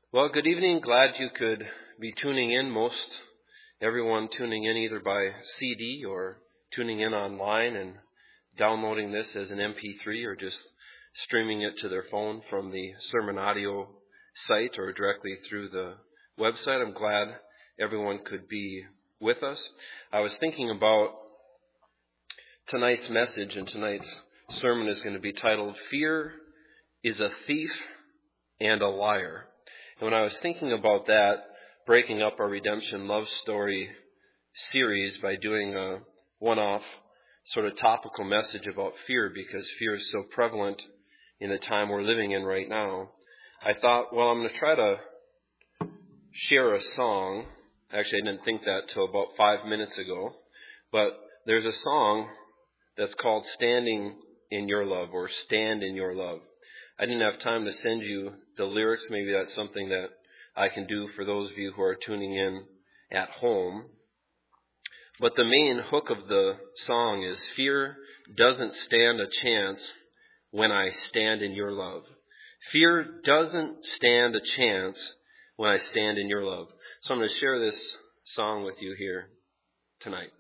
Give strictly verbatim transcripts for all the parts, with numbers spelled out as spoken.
Well, good evening. Glad you could be tuning in. Most everyone tuning in either by C D or tuning in online and downloading this as an M P three or just streaming it to their phone from the Sermon Audio site or directly through the website. I'm glad everyone could be with us. I was thinking about tonight's message, and tonight's sermon is going to be titled, Fear is a Thief and a Liar. And when I was thinking about that, breaking up our Redemption Love Story series by doing a one-off sort of topical message about fear, because fear is so prevalent in the time we're living in right now, I thought, well, I'm going to try to share a song. Actually, I didn't think that till about five minutes ago. But there's a song that's called Standing in Your Love, or Stand in Your Love. I didn't have time to send you the lyrics. Maybe that's something that I can do for those of you who are tuning in at home. But the main hook of the song is, fear doesn't stand a chance when I stand in your love. Fear doesn't stand a chance when I stand in your love. So I'm going to share this song with you here tonight.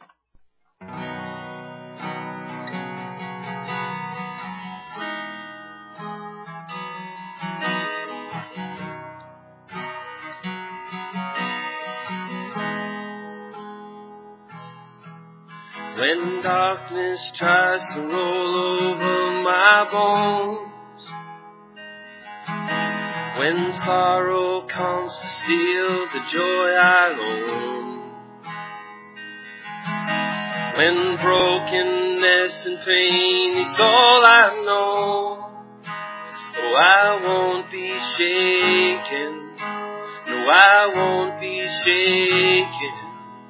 When darkness tries to roll over my bones, when sorrow comes to steal the joy I own, when brokenness and pain is all I know, oh, I won't be shaken, no, I won't be shaken.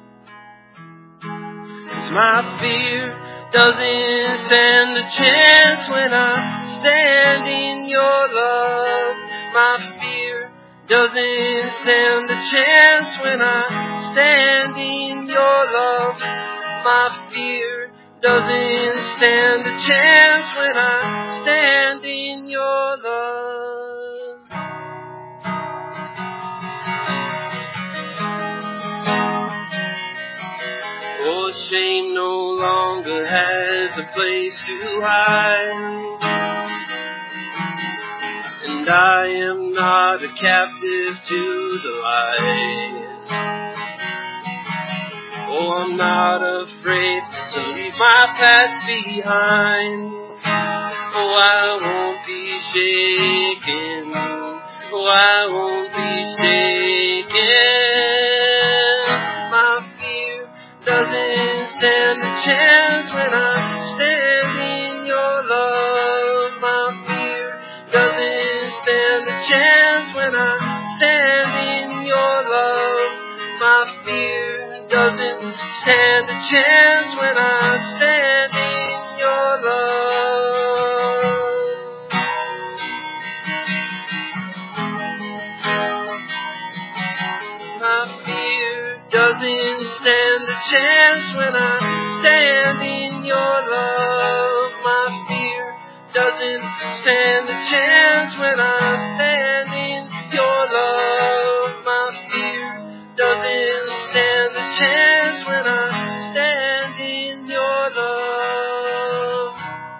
My fear doesn't stand a chance when I stand in your love. My fear doesn't stand a chance when I stand in your love. My fear doesn't stand a chance when I stand in your love. Oh, shame no longer has a place to hide, and I am not a captive to the lies. Oh, I'm not afraid to leave my past behind. Oh, I won't be shaken. Oh, I won't be shaken. Doesn't stand a chance when I stand in your love. My fear doesn't stand a chance when I stand in your love. My fear doesn't stand a chance when I stand in your love. My fear doesn't stand a chance when I stand in your love. My fear doesn't stand a chance when I stand in your love. My fear doesn't stand a chance when I stand in your love.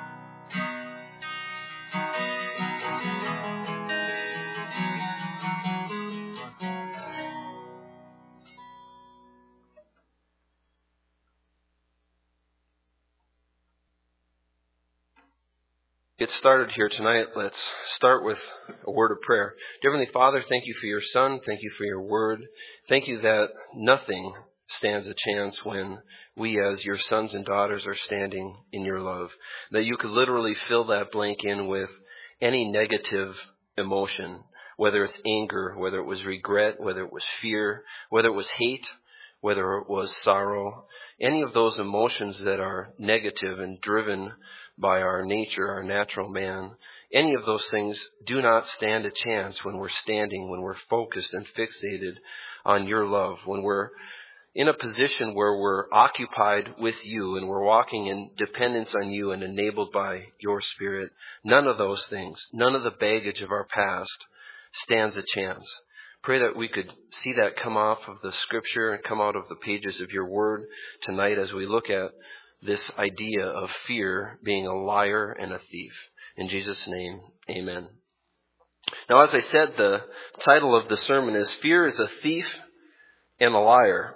Get started here tonight. Let's start with a word of prayer. Dear Heavenly Father, thank you for your Son. Thank you for your word. Thank you that nothing stands a chance when we as your sons and daughters are standing in your love. That you could literally fill that blank in with any negative emotion, whether it's anger, whether it was regret, whether it was fear, whether it was hate, whether it was sorrow, any of those emotions that are negative and driven by our nature, our natural man, any of those things do not stand a chance when we're standing, when we're focused and fixated on your love, when we're in a position where we're occupied with you and we're walking in dependence on you and enabled by your Spirit. None of those things, none of the baggage of our past stands a chance. Pray that we could see that come off of the Scripture and come out of the pages of your Word tonight as we look at this idea of fear being a liar and a thief. In Jesus' name, amen. Now, as I said, the title of the sermon is Fear is a Thief and a Liar.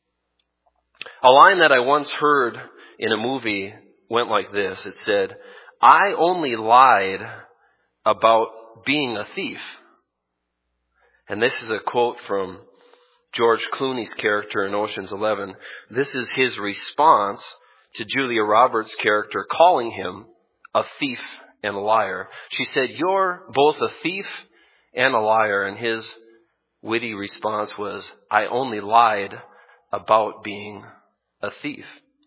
A line that I once heard in a movie went like this. It said, "I only lied about being a thief." And this is a quote from George Clooney's character in Ocean's Eleven. This is his response to Julia Roberts' character calling him a thief and a liar. She said, "You're both a thief and a liar." And his witty response was, "I only lied about being a thief."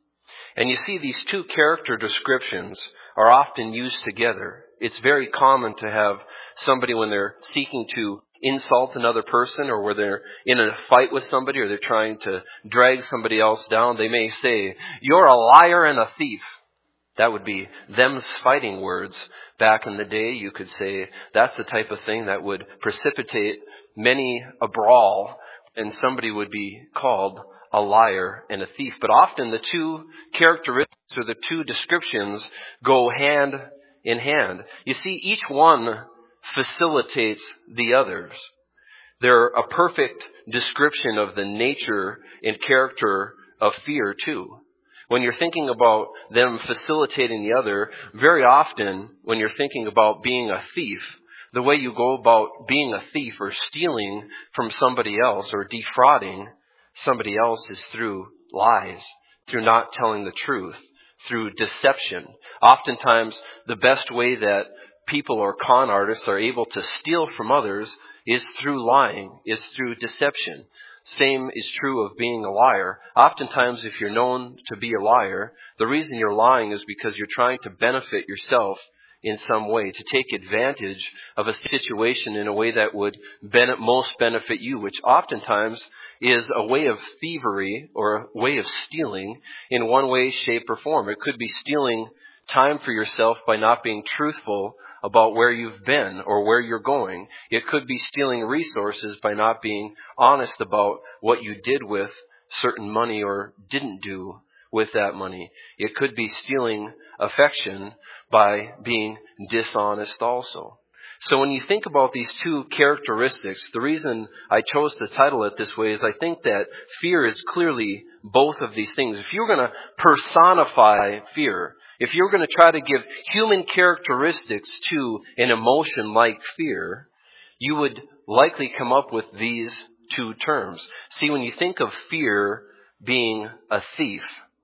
And you see, these two character descriptions are often used together. It's very common to have somebody, when they're seeking to insult another person, or where they're in a fight with somebody, or they're trying to drag somebody else down, they may say, "You're a liar and a thief." That would be them's fighting words. Back in the day, you could say that's the type of thing that would precipitate many a brawl, and somebody would be called a liar and a thief. But often the two characteristics or the two descriptions go hand in hand. You see, each one facilitates the others. They're a perfect description of the nature and character of fear too. When you're thinking about them facilitating the other, very often when you're thinking about being a thief, the way you go about being a thief or stealing from somebody else or defrauding somebody else is through lies, through not telling the truth, through deception. Oftentimes, the best way that people or con artists are able to steal from others is through lying, is through deception. Same is true of being a liar. Oftentimes, if you're known to be a liar, the reason you're lying is because you're trying to benefit yourself in some way, to take advantage of a situation in a way that would ben- most benefit you, which oftentimes is a way of thievery or a way of stealing in one way, shape, or form. It could be stealing time for yourself by not being truthful about where you've been or where you're going. It could be stealing resources by not being honest about what you did with certain money or didn't do with that money. It could be stealing affection by being dishonest also. So when you think about these two characteristics, the reason I chose to title it this way is I think that fear is clearly both of these things. If you're going to personify fear, if you're going to try to give human characteristics to an emotion like fear, you would likely come up with these two terms. See, when you think of fear being a thief,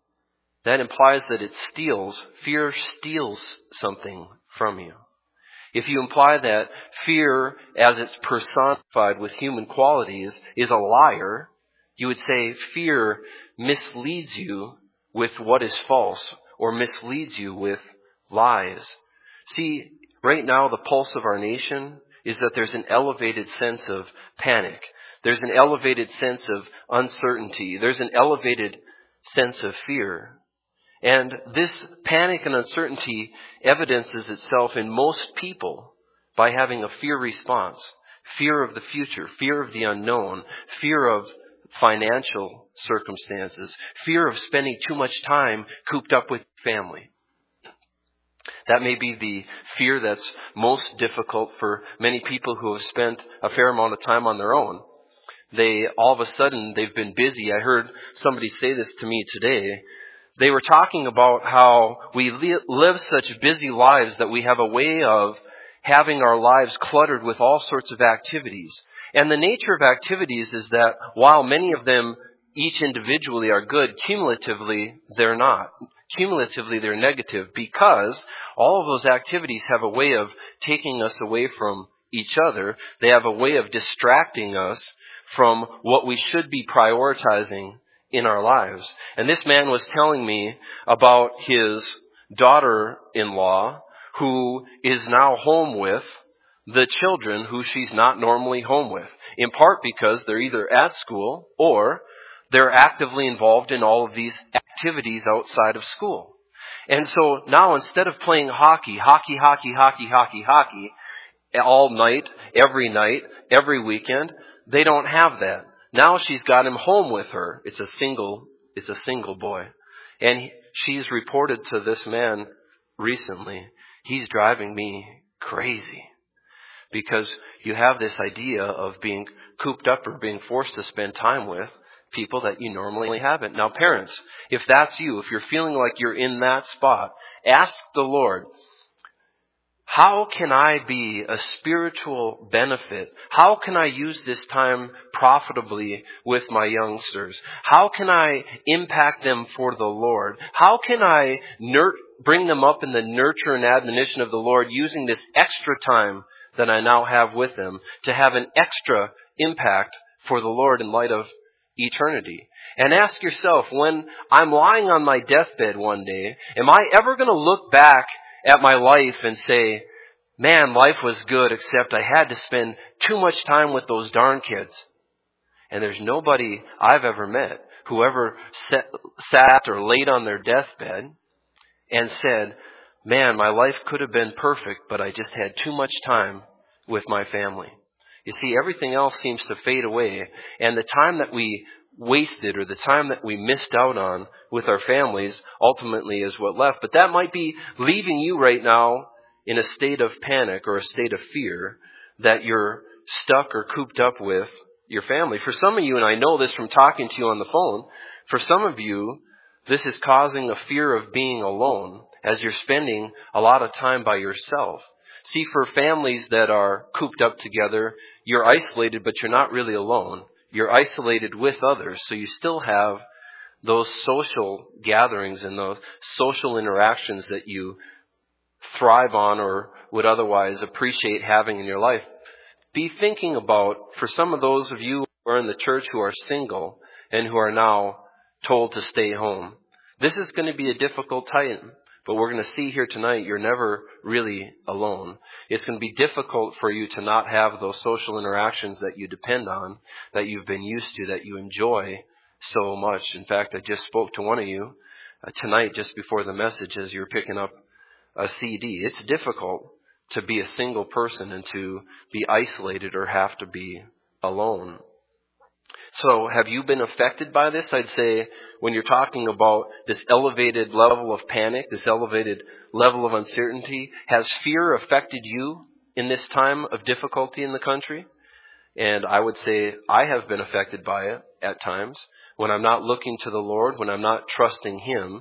that implies that it steals. Fear steals something from you. If you imply that fear, as it's personified with human qualities, is a liar, you would say fear misleads you with what is false, or misleads you with lies. See, right now the pulse of our nation is that there's an elevated sense of panic. There's an elevated sense of uncertainty. There's an elevated sense of fear. And this panic and uncertainty evidences itself in most people by having a fear response. Fear of the future, fear of the unknown, fear of financial circumstances, fear of spending too much time cooped up with family. That may be the fear that's most difficult for many people who have spent a fair amount of time on their own. They, all of a sudden, they've been busy. I heard somebody say this to me today. They were talking about how we live such busy lives that we have a way of having our lives cluttered with all sorts of activities. And the nature of activities is that while many of them each individually are good, cumulatively they're not. Cumulatively they're negative, because all of those activities have a way of taking us away from each other. They have a way of distracting us from what we should be prioritizing in our lives. And this man was telling me about his daughter-in-law who is now home with the children who she's not normally home with, in part because they're either at school or they're actively involved in all of these activities outside of school. And so now, instead of playing hockey, hockey, hockey, hockey, hockey, hockey, all night, every night, every weekend, they don't have that. Now she's got him home with her. It's a single, it's a single boy. And he, she's reported to this man recently, he's driving me crazy. Because you have this idea of being cooped up or being forced to spend time with people that you normally haven't. Now parents, if that's you, if you're feeling like you're in that spot, ask the Lord, how can I be a spiritual benefit? How can I use this time profitably with my youngsters? How can I impact them for the Lord? How can I nur- bring them up in the nurture and admonition of the Lord using this extra time that I now have with them to have an extra impact for the Lord in light of eternity? And ask yourself, when I'm lying on my deathbed one day, am I ever going to look back at my life and say, man, life was good, except I had to spend too much time with those darn kids? And there's nobody I've ever met who ever sat, sat or laid on their deathbed and said, man, my life could have been perfect, but I just had too much time with my family. You see, everything else seems to fade away, and the time that we wasted or the time that we missed out on with our families ultimately is what left. But that might be leaving you right now in a state of panic or a state of fear that you're stuck or cooped up with your family. For some of you, and I know this from talking to you on the phone, for some of you, this is causing a fear of being alone as you're spending a lot of time by yourself. See, for families that are cooped up together, you're isolated, but you're not really alone. You're isolated with others, so you still have those social gatherings and those social interactions that you thrive on or would otherwise appreciate having in your life. Be thinking about, for some of those of you who are in the church who are single and who are now told to stay home, this is going to be a difficult time. But we're going to see here tonight, you're never really alone. It's going to be difficult for you to not have those social interactions that you depend on, that you've been used to, that you enjoy so much. In fact, I just spoke to one of you uh, tonight just before the message as you're picking up a C D. It's difficult to be a single person and to be isolated or have to be alone. So have you been affected by this? I'd say when you're talking about this elevated level of panic, this elevated level of uncertainty, has fear affected you in this time of difficulty in the country? And I would say I have been affected by it at times. When I'm not looking to the Lord, when I'm not trusting Him,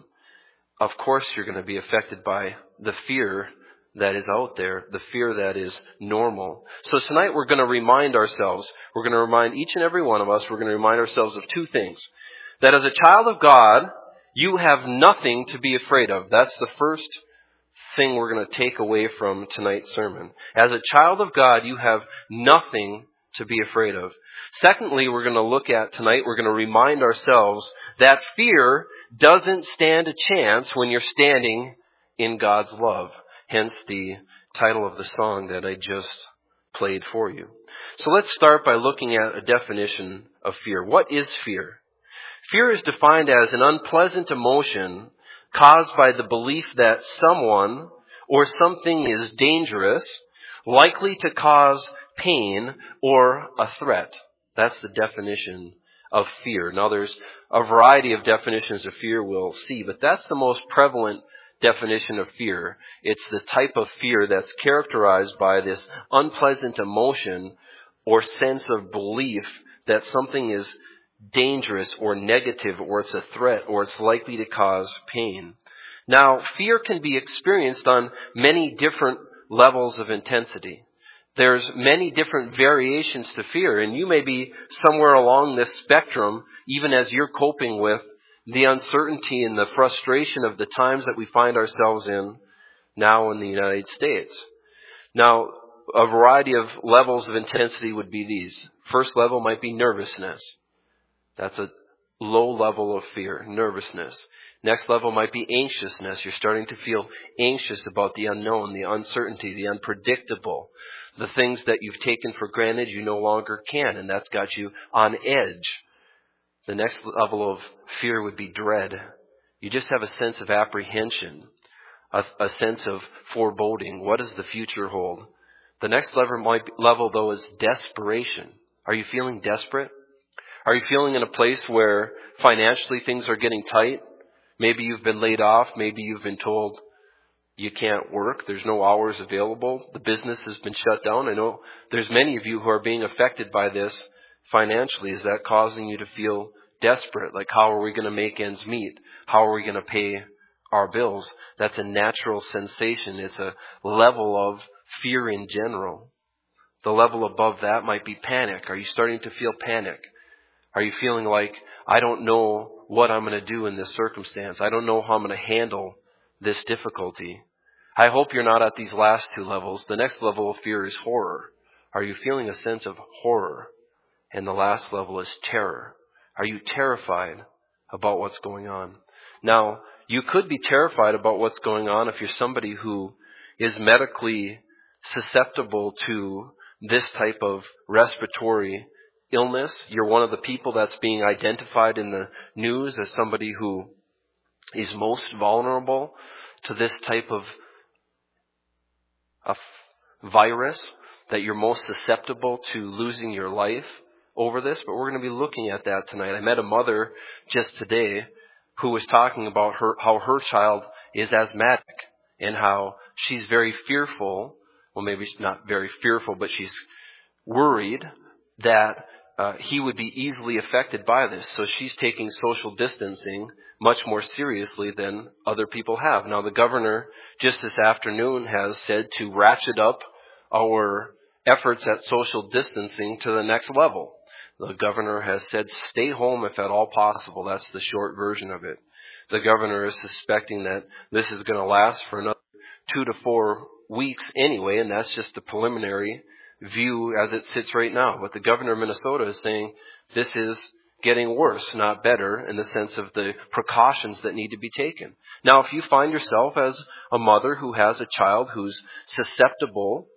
of course you're going to be affected by the fear that is out there, the fear that is normal. So tonight we're going to remind ourselves, we're going to remind each and every one of us, we're going to remind ourselves of two things. That as a child of God, you have nothing to be afraid of. That's the first thing we're going to take away from tonight's sermon. As a child of God, you have nothing to be afraid of. Secondly, we're going to look at tonight, we're going to remind ourselves that fear doesn't stand a chance when you're standing in God's love. Hence the title of the song that I just played for you. So let's start by looking at a definition of fear. What is fear? Fear is defined as an unpleasant emotion caused by the belief that someone or something is dangerous, likely to cause pain or a threat. That's the definition of fear. Now there's a variety of definitions of fear we'll see, but that's the most prevalent definition of fear. It's the type of fear that's characterized by this unpleasant emotion or sense of belief that something is dangerous or negative or it's a threat or it's likely to cause pain. Now, fear can be experienced on many different levels of intensity. There's many different variations to fear, and you may be somewhere along this spectrum even as you're coping with the uncertainty and the frustration of the times that we find ourselves in now in the United States. Now, a variety of levels of intensity would be these. First level might be nervousness. That's a low level of fear, nervousness. Next level might be anxiousness. You're starting to feel anxious about the unknown, the uncertainty, the unpredictable. The things that you've taken for granted you no longer can, and that's got you on edge. The next level of fear would be dread. You just have a sense of apprehension, a, a sense of foreboding. What does the future hold? The next level, might be, level, though, is desperation. Are you feeling desperate? Are you feeling in a place where financially things are getting tight? Maybe you've been laid off. Maybe you've been told you can't work. There's no hours available. The business has been shut down. I know there's many of you who are being affected by this financially. Is that causing you to feel desperate? Like, how are we going to make ends meet? How are we going to pay our bills? That's a natural sensation. It's a level of fear in general. The level above that might be panic. Are you starting to feel panic? Are you feeling like, I don't know what I'm going to do in this circumstance. I don't know how I'm going to handle this difficulty. I hope you're not at these last two levels. The next level of fear is horror. Are you feeling a sense of horror? And the last level is terror. Are you terrified about what's going on? Now, you could be terrified about what's going on if you're somebody who is medically susceptible to this type of respiratory illness. You're one of the people that's being identified in the news as somebody who is most vulnerable to this type of, of virus, that you're most susceptible to losing your life over this. But we're going to be looking at that tonight. I met a mother just today who was talking about her how her child is asthmatic and how she's very fearful. Well, maybe she's not very fearful, but she's worried that uh, he would be easily affected by this. So she's taking social distancing much more seriously than other people have. Now, the governor just this afternoon has said to ratchet up our efforts at social distancing to the next level. The governor has said stay home if at all possible. That's the short version of it. The governor is suspecting that this is going to last for another two to four weeks anyway, and that's just the preliminary view as it sits right now. But the governor of Minnesota is saying this is getting worse, not better, in the sense of the precautions that need to be taken. Now, if you find yourself as a mother who has a child who's susceptible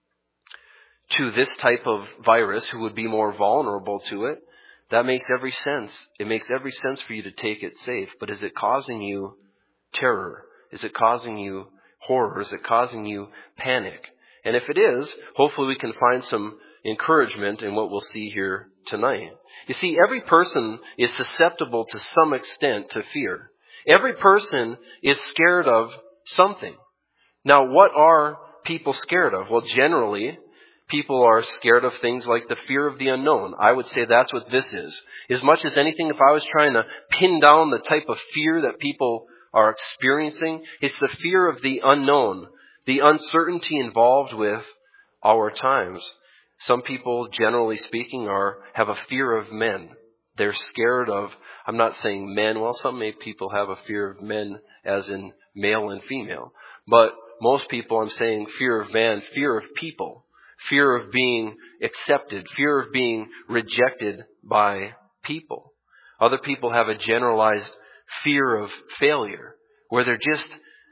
to this type of virus, who would be more vulnerable to it, that makes every sense. It makes every sense for you to take it safe. But is it causing you terror? Is it causing you horror? Is it causing you panic? And if it is, hopefully we can find some encouragement in what we'll see here tonight. You see, every person is susceptible to some extent to fear. Every person is scared of something. Now, what are people scared of? Well, generally, people are scared of things like the fear of the unknown. I would say that's what this is. As much as anything, if I was trying to pin down the type of fear that people are experiencing, it's the fear of the unknown, the uncertainty involved with our times. Some people, generally speaking, are have a fear of men. They're scared of, I'm not saying men, well, some may people have a fear of men as in male and female. But most people, I'm saying fear of man, fear of people. Fear of being accepted, fear of being rejected by people. Other people have a generalized fear of failure, where they're just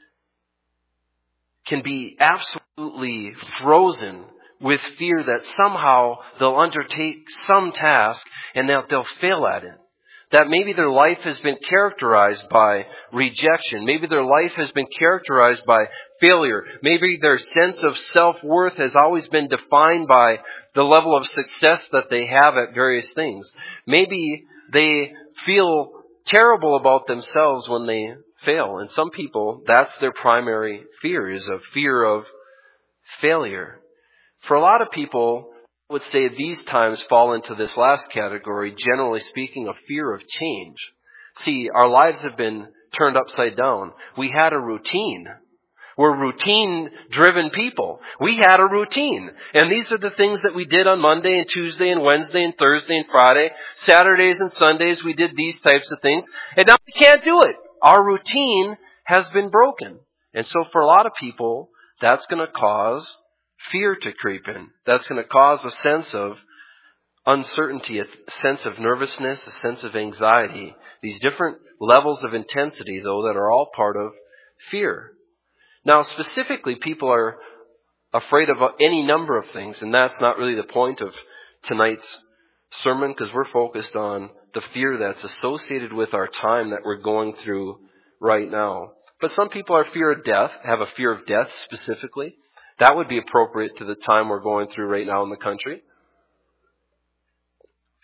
can be absolutely frozen with fear that somehow they'll undertake some task and that they'll fail at it. That maybe their life has been characterized by rejection. Maybe their life has been characterized by failure. Maybe their sense of self-worth has always been defined by the level of success that they have at various things. Maybe they feel terrible about themselves when they fail. And some people, that's their primary fear, is a fear of failure. For a lot of people, I would say these times fall into this last category, generally speaking, a fear of change. See, our lives have been turned upside down. We had a routine. We're routine-driven people. We had a routine. And these are the things that we did on Monday and Tuesday and Wednesday and Thursday and Friday. Saturdays and Sundays, we did these types of things. And now we can't do it. Our routine has been broken. And so for a lot of people, that's going to cause fear to creep in. That's going to cause a sense of uncertainty, a sense of nervousness, a sense of anxiety. These different levels of intensity, though, that are all part of fear. Now, specifically, people are afraid of any number of things, and that's not really the point of tonight's sermon, because we're focused on the fear that's associated with our time that we're going through right now. But some people are fear of death, have a fear of death specifically. That would be appropriate to the time we're going through right now in the country.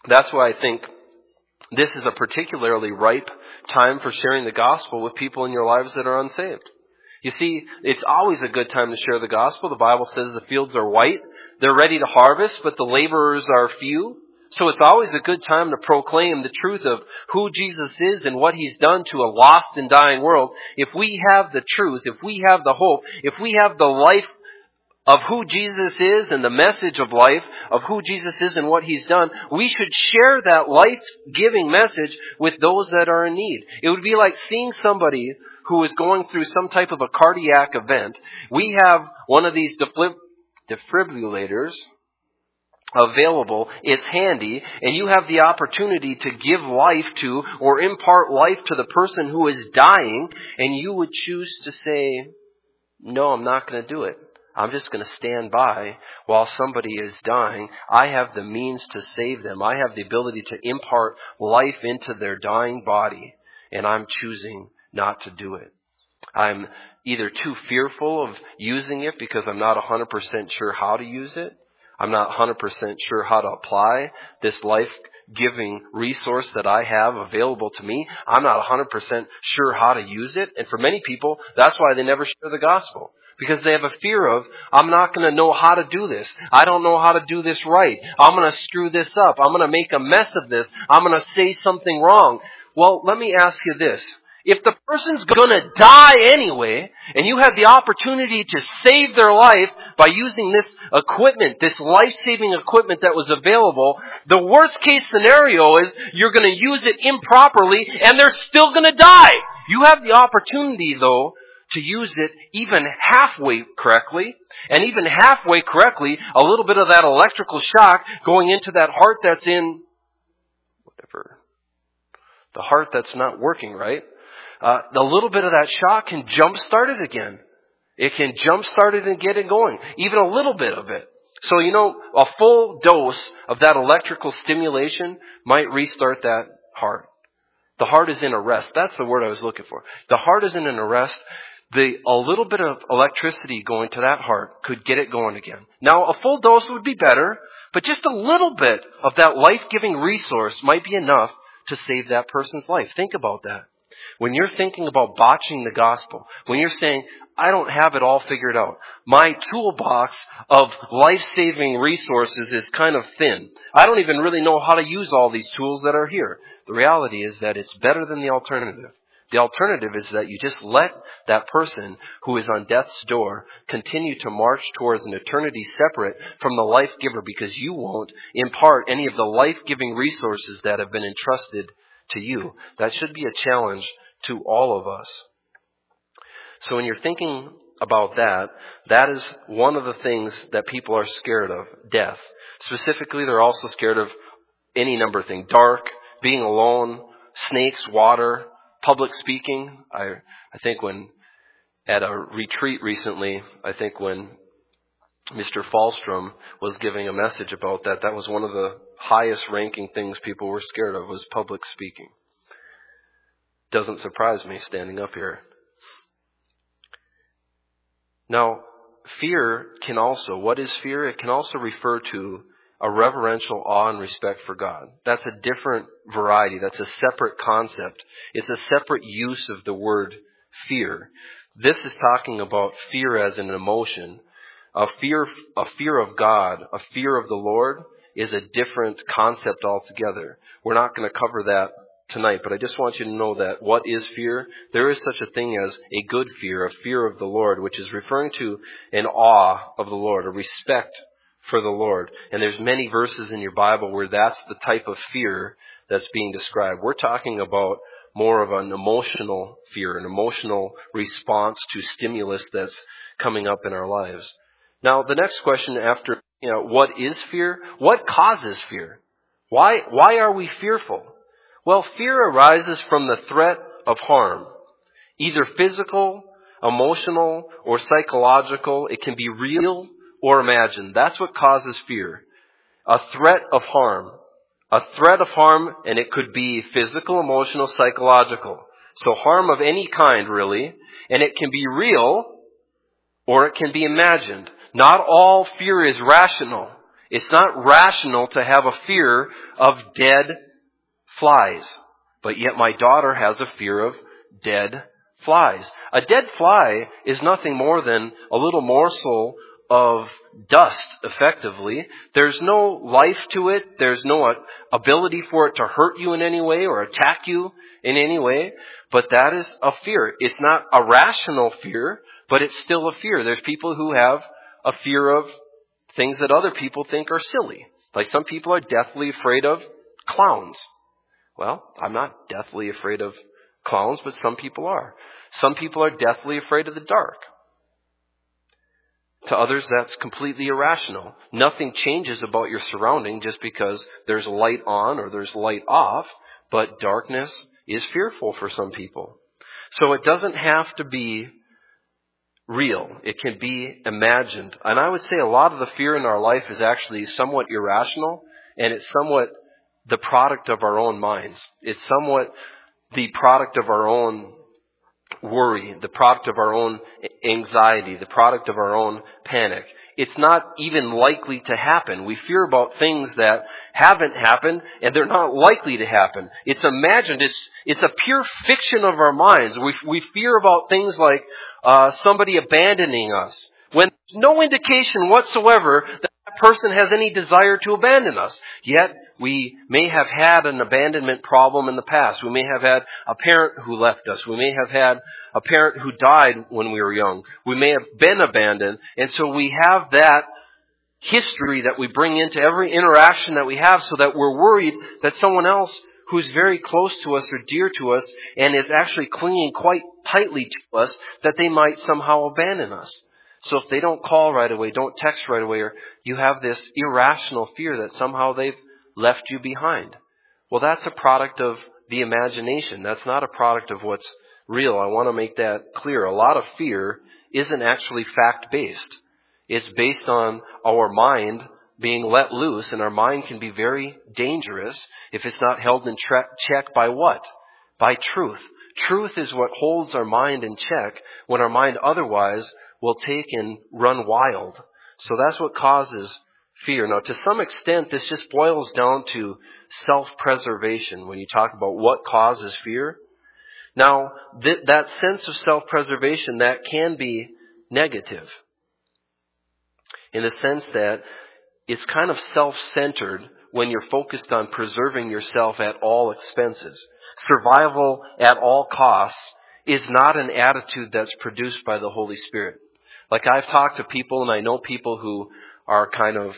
That's why I think this is a particularly ripe time for sharing the gospel with people in your lives that are unsaved. You see, it's always a good time to share the gospel. The Bible says the fields are white. They're ready to harvest, but the laborers are few. So it's always a good time to proclaim the truth of who Jesus is and what He's done to a lost and dying world. If we have the truth, if we have the hope, if we have the life of who Jesus is and the message of life of who Jesus is and what He's done, we should share that life-giving message with those that are in need. It would be like seeing somebody who is going through some type of a cardiac event. We have one of these defib- defibrillators available. It's handy, and you have the opportunity to give life to or impart life to the person who is dying, and you would choose to say, no, I'm not going to do it. I'm just going to stand by while somebody is dying. I have the means to save them. I have the ability to impart life into their dying body, and I'm choosing not to do it. I'm either too fearful of using it because I'm not one hundred percent sure how to use it. I'm not one hundred percent sure how to apply this life-giving resource that I have available to me. I'm not one hundred percent sure how to use it. And for many people, that's why they never share the gospel. Because they have a fear of, I'm not going to know how to do this. I don't know how to do this right. I'm going to screw this up. I'm going to make a mess of this. I'm going to say something wrong. Well, let me ask you this. If the person's going to die anyway, and you have the opportunity to save their life by using this equipment, this life-saving equipment that was available, the worst case scenario is you're going to use it improperly and they're still going to die. You have the opportunity, though, to use it even halfway correctly, and even halfway correctly, a little bit of that electrical shock going into that heart that's in, whatever, the heart that's not working right. Uh, a little bit of that shock can jumpstart it again. It can jumpstart it and get it going. Even a little bit of it. So, you know, a full dose of that electrical stimulation might restart that heart. The heart is in arrest. That's the word I was looking for. The heart is in an arrest. The, a little bit of electricity going to that heart could get it going again. Now, a full dose would be better, but just a little bit of that life-giving resource might be enough to save that person's life. Think about that. When you're thinking about botching the gospel, when you're saying, I don't have it all figured out. My toolbox of life-saving resources is kind of thin. I don't even really know how to use all these tools that are here. The reality is that it's better than the alternative. The alternative is that you just let that person who is on death's door continue to march towards an eternity separate from the life giver, because you won't impart any of the life-giving resources that have been entrusted to you. That should be a challenge to all of us. So when you're thinking about that, that is one of the things that people are scared of, death. Specifically, they're also scared of any number of things. Dark, being alone, snakes, water, public speaking. I I think when at a retreat recently, I think when Mister Falstrom was giving a message about that, that was one of the highest ranking things people were scared of, was public speaking. Doesn't surprise me standing up here. Now, fear can also, what is fear? It can also refer to a reverential awe and respect for God. That's a different variety. That's a separate concept. It's a separate use of the word fear. This is talking about fear as an emotion. A fear, a fear of God, a fear of the Lord is a different concept altogether. We're not going to cover that tonight, but I just want you to know that what is fear? There is such a thing as a good fear, a fear of the Lord, which is referring to an awe of the Lord, a respect for the Lord. And there's many verses in your Bible where that's the type of fear that's being described. We're talking about more of an emotional fear, an emotional response to stimulus that's coming up in our lives. Now, the next question after, you know, what is fear? What causes fear? Why, why are we fearful? Well, fear arises from the threat of harm, either physical, emotional, or psychological. It can be real or imagined. That's what causes fear. A threat of harm. A threat of harm, and it could be physical, emotional, psychological. So harm of any kind, really. And it can be real or it can be imagined. Not all fear is rational. It's not rational to have a fear of dead flies. But yet my daughter has a fear of dead flies. A dead fly is nothing more than a little morsel of dust, effectively. There's no life to it. There's no ability for it to hurt you in any way or attack you in any way. But that is a fear. It's not a rational fear, but it's still a fear. There's people who have a fear of things that other people think are silly. Like some people are deathly afraid of clowns. Well, I'm not deathly afraid of clowns, but some people are. Some people are deathly afraid of the dark. To others, that's completely irrational. Nothing changes about your surrounding just because there's light on or there's light off, but darkness is fearful for some people. So it doesn't have to be real. It can be imagined. And I would say a lot of the fear in our life is actually somewhat irrational, and it's somewhat the product of our own minds. It's somewhat the product of our own worry, the product of our own anxiety, the product of our own panic. It's not even likely to happen. We fear about things that haven't happened, and they're not likely to happen. It's imagined. It's it's a pure fiction of our minds. We we fear about things like uh, somebody abandoning us, when there's no indication whatsoever that that person has any desire to abandon us. Yet we may have had an abandonment problem in the past. We may have had a parent who left us. We may have had a parent who died when we were young. We may have been abandoned. And so we have that history that we bring into every interaction that we have, so that we're worried that someone else who's very close to us or dear to us and is actually clinging quite tightly to us, that they might somehow abandon us. So if they don't call right away, don't text right away, or you have this irrational fear that somehow they've left you behind. Well, that's a product of the imagination. That's not a product of what's real. I want to make that clear. A lot of fear isn't actually fact-based. It's based on our mind being let loose, and our mind can be very dangerous if it's not held in tra- check by what? By truth. Truth is what holds our mind in check when our mind otherwise will take and run wild. So that's what causes fear. Now, to some extent, this just boils down to self-preservation when you talk about what causes fear. Now, th- that sense of self-preservation, that can be negative, in the sense that it's kind of self-centered when you're focused on preserving yourself at all expenses. Survival at all costs is not an attitude that's produced by the Holy Spirit. Like, I've talked to people, and I know people who are kind of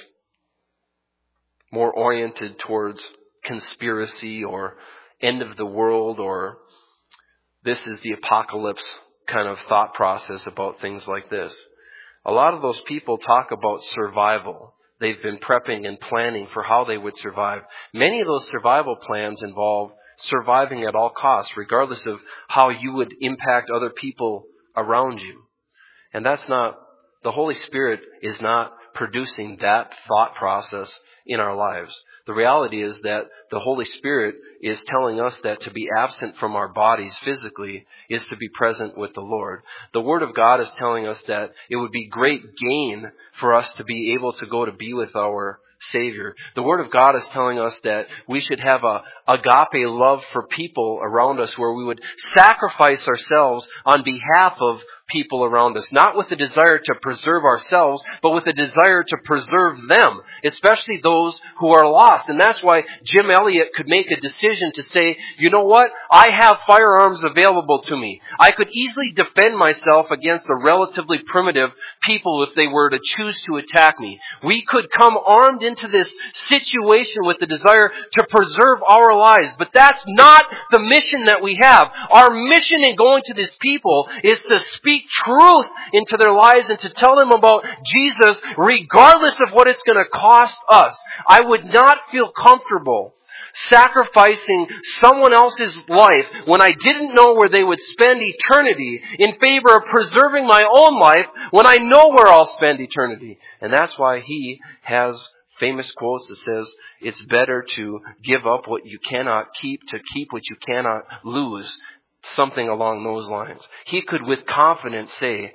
more oriented towards conspiracy or end of the world, or this is the apocalypse kind of thought process about things like this. A lot of those people talk about survival. They've been prepping and planning for how they would survive. Many of those survival plans involve surviving at all costs, regardless of how you would impact other people around you. And that's not, the Holy Spirit is not producing that thought process in our lives. The reality is that the Holy Spirit is telling us that to be absent from our bodies physically is to be present with the Lord. The Word of God is telling us that it would be great gain for us to be able to go to be with our Savior. The Word of God is telling us that we should have a agape love for people around us, where we would sacrifice ourselves on behalf of people around us, not with the desire to preserve ourselves, but with the desire to preserve them, especially those who are lost. And that's why Jim Elliot could make a decision to say, you know what? I have firearms available to me. I could easily defend myself against the relatively primitive people if they were to choose to attack me. We could come armed into this situation with the desire to preserve our lives, but that's not the mission that we have. Our mission in going to these people is to speak truth into their lives and to tell them about Jesus, regardless of what it's going to cost us. I would not feel comfortable sacrificing someone else's life when I didn't know where they would spend eternity, in favor of preserving my own life when I know where I'll spend eternity. And that's why he has famous quotes that says, it's better to give up what you cannot keep to keep what you cannot lose. Something along those lines. He could with confidence say,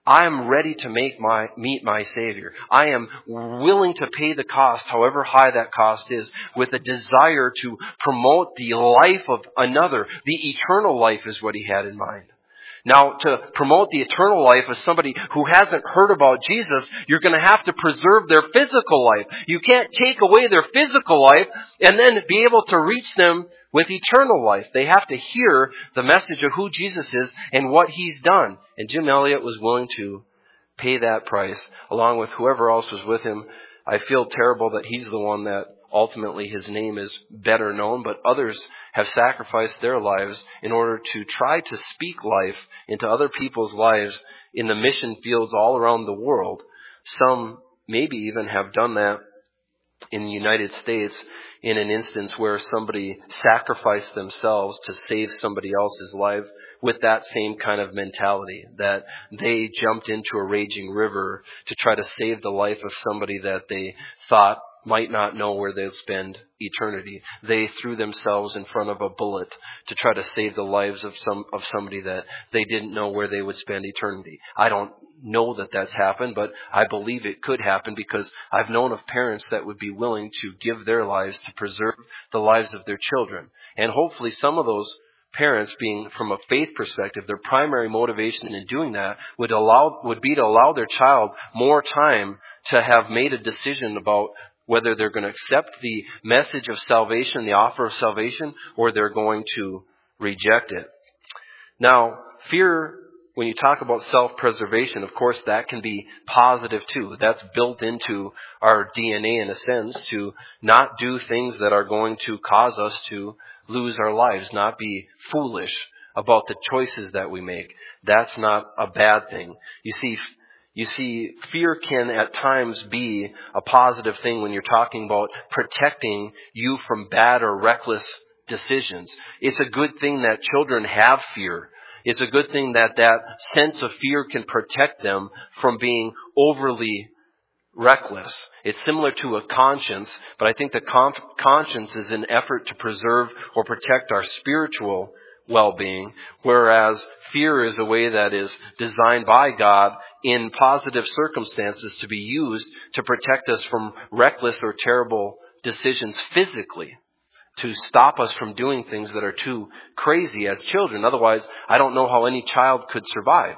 I am ready to make my, meet my Savior. I am willing to pay the cost, however high that cost is, with a desire to promote the life of another. The eternal life is what he had in mind. Now, to promote the eternal life of somebody who hasn't heard about Jesus, you're going to have to preserve their physical life. You can't take away their physical life and then be able to reach them with eternal life. They have to hear the message of who Jesus is and what he's done. And Jim Elliot was willing to pay that price, along with whoever else was with him. I feel terrible that he's the one that ultimately his name is better known, but others have sacrificed their lives in order to try to speak life into other people's lives in the mission fields all around the world. Some maybe even have done that in the United States in an instance where somebody sacrificed themselves to save somebody else's life with that same kind of mentality, that they jumped into a raging river to try to save the life of somebody that they thought might not know where they'll spend eternity. They threw themselves in front of a bullet to try to save the lives of some of somebody that they didn't know where they would spend eternity. I don't know that that's happened, but I believe it could happen because I've known of parents that would be willing to give their lives to preserve the lives of their children. And hopefully some of those parents, being from a faith perspective, their primary motivation in doing that would allow would be to allow their child more time to have made a decision about whether they're going to accept the message of salvation, the offer of salvation, or they're going to reject it. Now, fear, when you talk about self-preservation, of course, that can be positive too. That's built into our D N A in a sense, to not do things that are going to cause us to lose our lives, not be foolish about the choices that we make. That's not a bad thing. You see, You see, fear can at times be a positive thing when you're talking about protecting you from bad or reckless decisions. It's a good thing that children have fear. It's a good thing that that sense of fear can protect them from being overly reckless. It's similar to a conscience, but I think the con- conscience is an effort to preserve or protect our spiritual well-being, whereas fear is a way that is designed by God in positive circumstances to be used to protect us from reckless or terrible decisions physically, to stop us from doing things that are too crazy as children. Otherwise, I don't know how any child could survive.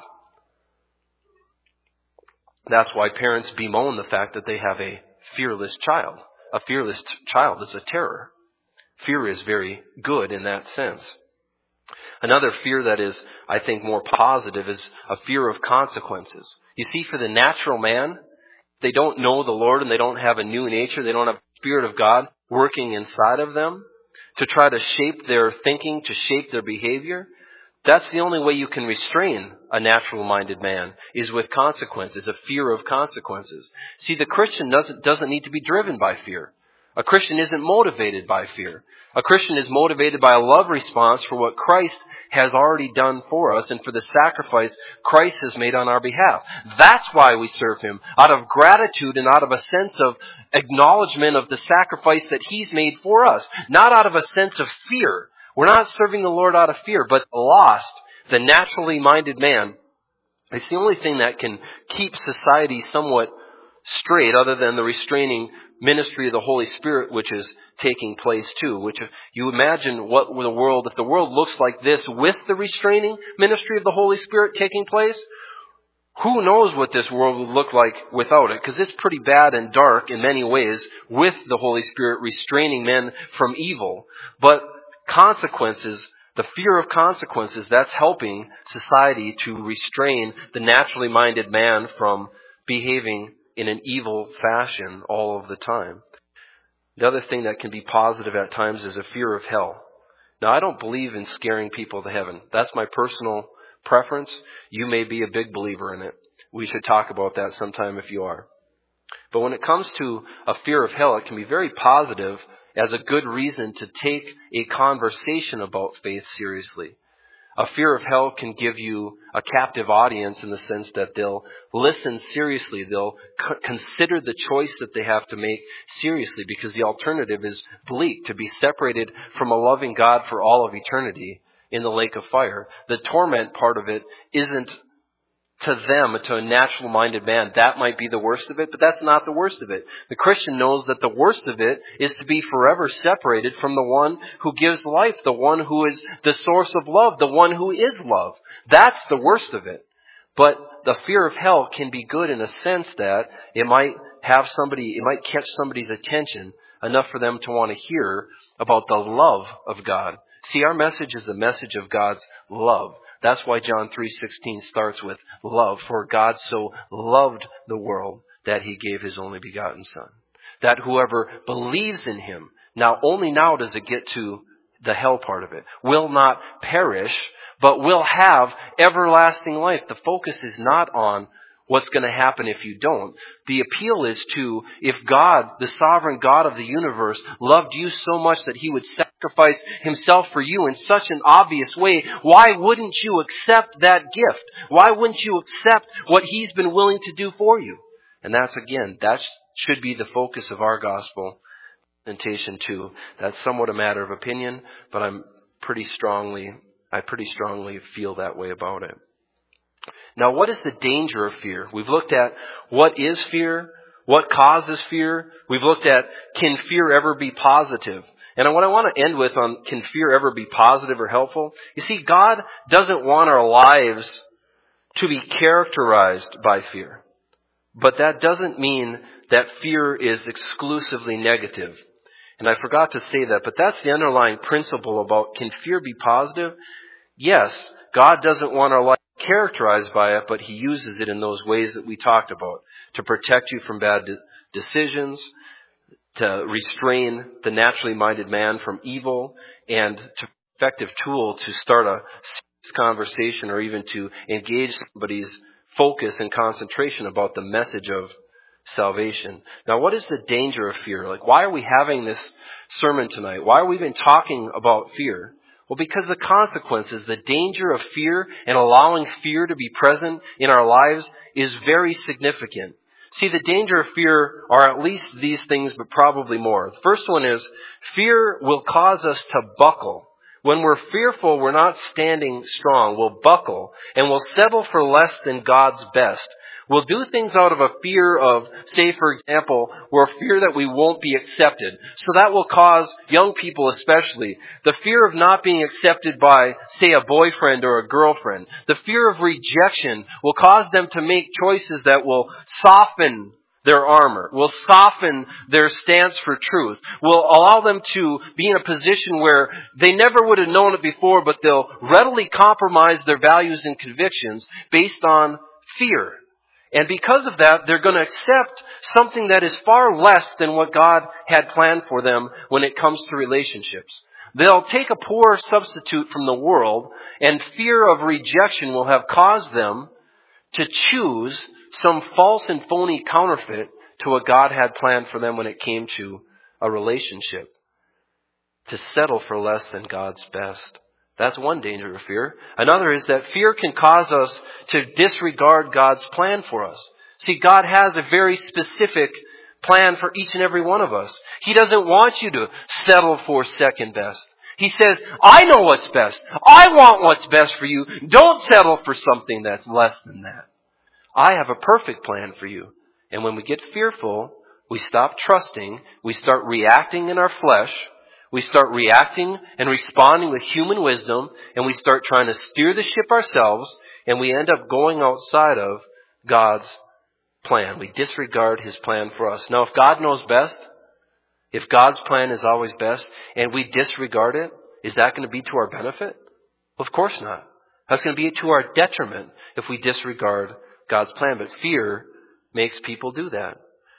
That's why parents bemoan the fact that they have a fearless child. A fearless t- child is a terror. Fear is very good in that sense. Another fear that is, I think, more positive is a fear of consequences. You see, for the natural man, they don't know the Lord and they don't have a new nature. They don't have the Spirit of God working inside of them to try to shape their thinking, to shape their behavior. That's the only way you can restrain a natural-minded man, is with consequences, a fear of consequences. See, the Christian doesn't, doesn't need to be driven by fear. A Christian isn't motivated by fear. A Christian is motivated by a love response for what Christ has already done for us and for the sacrifice Christ has made on our behalf. That's why we serve Him, out of gratitude and out of a sense of acknowledgement of the sacrifice that He's made for us, not out of a sense of fear. We're not serving the Lord out of fear, but the lost, the naturally minded man, it's the only thing that can keep society somewhat straight, other than the restraining ministry of the Holy Spirit, which is taking place too. Which, if you imagine what the world, if the world looks like this with the restraining ministry of the Holy Spirit taking place, who knows what this world would look like without it? Because it's pretty bad and dark in many ways with the Holy Spirit restraining men from evil. But consequences, the fear of consequences, that's helping society to restrain the naturally minded man from behaving in an evil fashion all of the time. The other thing that can be positive at times is a fear of hell. Now, I don't believe in scaring people to heaven. That's my personal preference. You may be a big believer in it. We should talk about that sometime if you are. But when it comes to a fear of hell, it can be very positive as a good reason to take a conversation about faith seriously. A fear of hell can give you a captive audience in the sense that they'll listen seriously. They'll c- consider the choice that they have to make seriously, because the alternative is bleak, to be separated from a loving God for all of eternity in the lake of fire. The torment part of it isn't to them, to a natural-minded man, that might be the worst of it, but that's not the worst of it. The Christian knows that the worst of it is to be forever separated from the one who gives life, the one who is the source of love, the one who is love. That's the worst of it. But the fear of hell can be good in a sense that it might have somebody, it might catch somebody's attention enough for them to want to hear about the love of God. See, our message is a message of God's love. That's why John three sixteen starts with love. For God so loved the world that he gave his only begotten Son. That whoever believes in him, now only now does it get to the hell part of it, will not perish, but will have everlasting life. The focus is not on what's going to happen if you don't. The appeal is to, if God, the sovereign God of the universe, loved you so much that he would sacrifice himself for you in such an obvious way, why wouldn't you accept that gift? Why wouldn't you accept what he's been willing to do for you? And that's, again, that should be the focus of our gospel presentation too. That's somewhat a matter of opinion, but I'm pretty strongly, I pretty strongly feel that way about it. Now, what is the danger of fear? We've looked at what is fear, what causes fear. We've looked at, can fear ever be positive? And what I want to end with on, can fear ever be positive or helpful? You see, God doesn't want our lives to be characterized by fear. But that doesn't mean that fear is exclusively negative. And I forgot to say that, but that's the underlying principle about, can fear be positive? Yes, God doesn't want our life characterized by it, but he uses it in those ways that we talked about, to protect you from bad de- decisions, to restrain the naturally minded man from evil, and to effective tool to start a conversation or even to engage somebody's focus and concentration about the message of salvation. Now, what is the danger of fear? Like, why are we having this sermon tonight? Why are we even talking about fear? Well, because the consequences, the danger of fear and allowing fear to be present in our lives is very significant. See, the danger of fear are at least these things, but probably more. The first one is fear will cause us to buckle. When we're fearful, we're not standing strong. We'll buckle and we'll settle for less than God's best. We'll do things out of a fear of, say, for example, we're fear that we won't be accepted. So that will cause young people especially the fear of not being accepted by, say, a boyfriend or a girlfriend. The fear of rejection will cause them to make choices that will soften their armor, will soften their stance for truth, will allow them to be in a position where they never would have known it before, but they'll readily compromise their values and convictions based on fear. And because of that, they're going to accept something that is far less than what God had planned for them when it comes to relationships. They'll take a poor substitute from the world, and fear of rejection will have caused them to choose some false and phony counterfeit to what God had planned for them when it came to a relationship. To settle for less than God's best. That's one danger of fear. Another is that fear can cause us to disregard God's plan for us. See, God has a very specific plan for each and every one of us. He doesn't want you to settle for second best. He says, I know what's best. I want what's best for you. Don't settle for something that's less than that. I have a perfect plan for you. And when we get fearful, we stop trusting. We start reacting in our flesh. We start reacting and responding with human wisdom, and we start trying to steer the ship ourselves, and we end up going outside of God's plan. We disregard his plan for us. Now, if God knows best, if God's plan is always best, and we disregard it, is that going to be to our benefit? Of course not. That's going to be to our detriment if we disregard God's plan. But fear makes people do that.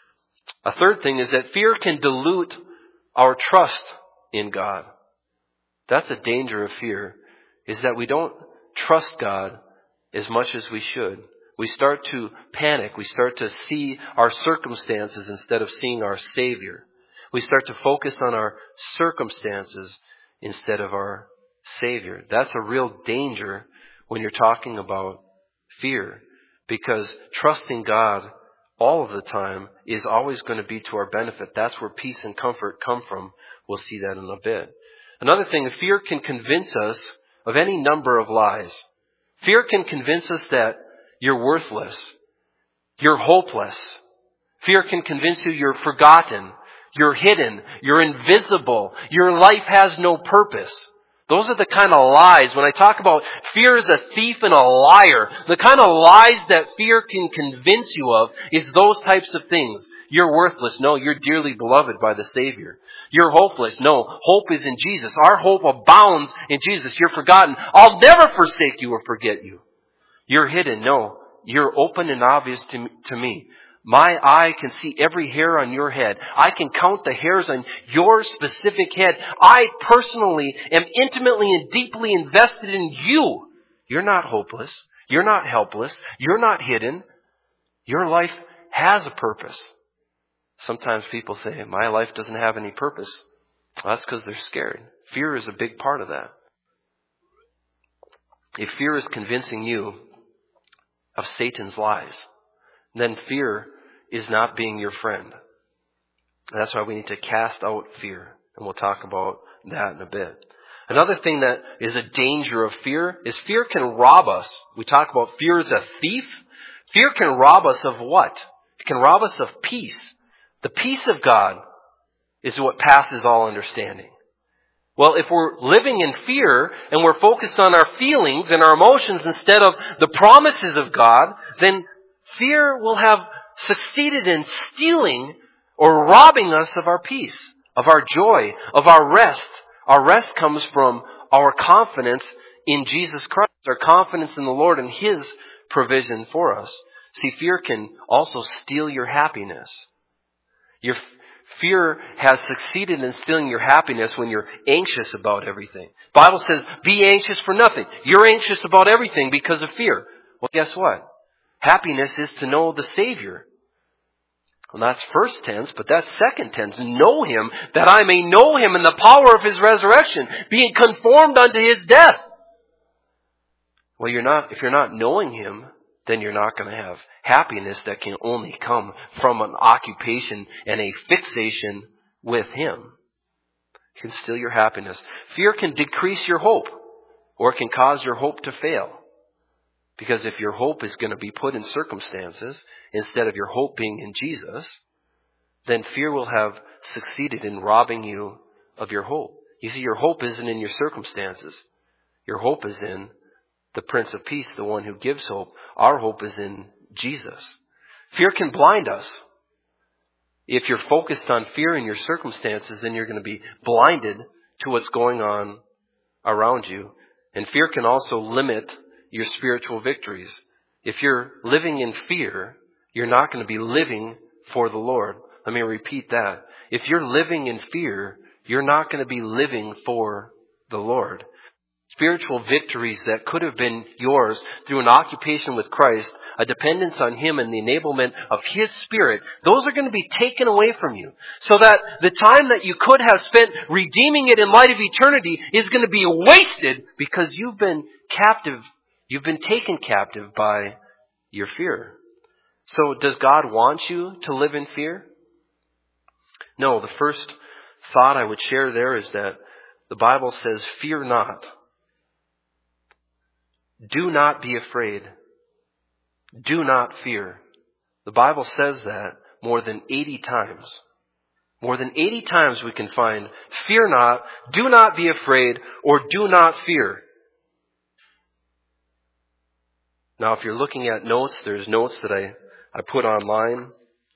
A third thing is that fear can dilute our trust in God. That's a danger of fear, is that we don't trust God as much as we should. We start to panic. We start to see our circumstances instead of seeing our Savior. We start to focus on our circumstances instead of our Savior. That's a real danger when you're talking about fear, because trusting God all of the time is always going to be to our benefit. That's where peace and comfort come from. We'll see that in a bit. Another thing, fear can convince us of any number of lies. Fear can convince us that you're worthless. You're hopeless. Fear can convince you you're forgotten. You're hidden. You're invisible. Your life has no purpose. Those are the kind of lies. When I talk about fear is a thief and a liar, the kind of lies that fear can convince you of is those types of things. You're worthless. No, you're dearly beloved by the Savior. You're hopeless. No, hope is in Jesus. Our hope abounds in Jesus. You're forgotten. I'll never forsake you or forget you. You're hidden. No, you're open and obvious to, to me. My eye can see every hair on your head. I can count the hairs on your specific head. I personally am intimately and deeply invested in you. You're not hopeless. You're not helpless. You're not hidden. Your life has a purpose. Sometimes people say, my life doesn't have any purpose. Well, that's because they're scared. Fear is a big part of that. If fear is convincing you of Satan's lies, then fear is not being your friend. That's why we need to cast out fear. And we'll talk about that in a bit. Another thing that is a danger of fear is fear can rob us. We talk about fear as a thief. Fear can rob us of what? It can rob us of peace. The peace of God is what passes all understanding. Well, if we're living in fear and we're focused on our feelings and our emotions instead of the promises of God, then fear will have succeeded in stealing or robbing us of our peace, of our joy, of our rest. Our rest comes from our confidence in Jesus Christ, our confidence in the Lord and His provision for us. See, fear can also steal your happiness. Your fear has succeeded in stealing your happiness when you're anxious about everything. The Bible says, be anxious for nothing. You're anxious about everything because of fear. Well, guess what? Happiness is to know the Savior. Well, that's first tense, but that's second tense. Know Him, that I may know Him in the power of His resurrection, being conformed unto His death. Well, you're not, if you're not knowing Him, then you're not going to have happiness that can only come from an occupation and a fixation with Him. It can steal your happiness. Fear can decrease your hope, or it can cause your hope to fail. Because if your hope is going to be put in circumstances instead of your hope being in Jesus, then fear will have succeeded in robbing you of your hope. You see, your hope isn't in your circumstances. Your hope is in the Prince of Peace, the one who gives hope. Our hope is in Jesus. Fear can blind us. If you're focused on fear in your circumstances, then you're going to be blinded to what's going on around you. And fear can also limit your spiritual victories. If you're living in fear, you're not going to be living for the Lord. Let me repeat that. If you're living in fear, you're not going to be living for the Lord. Spiritual victories that could have been yours through an occupation with Christ, a dependence on Him and the enablement of His Spirit, those are going to be taken away from you. So that the time that you could have spent redeeming it in light of eternity is going to be wasted because you've been captive. You've been taken captive by your fear. So does God want you to live in fear? No, the first thought I would share there is that the Bible says, fear not. Do not be afraid. Do not fear. The Bible says that more than eighty times. More than eighty times we can find, fear not, do not be afraid, or do not fear. Now, if you're looking at notes, there's notes that I, I put online.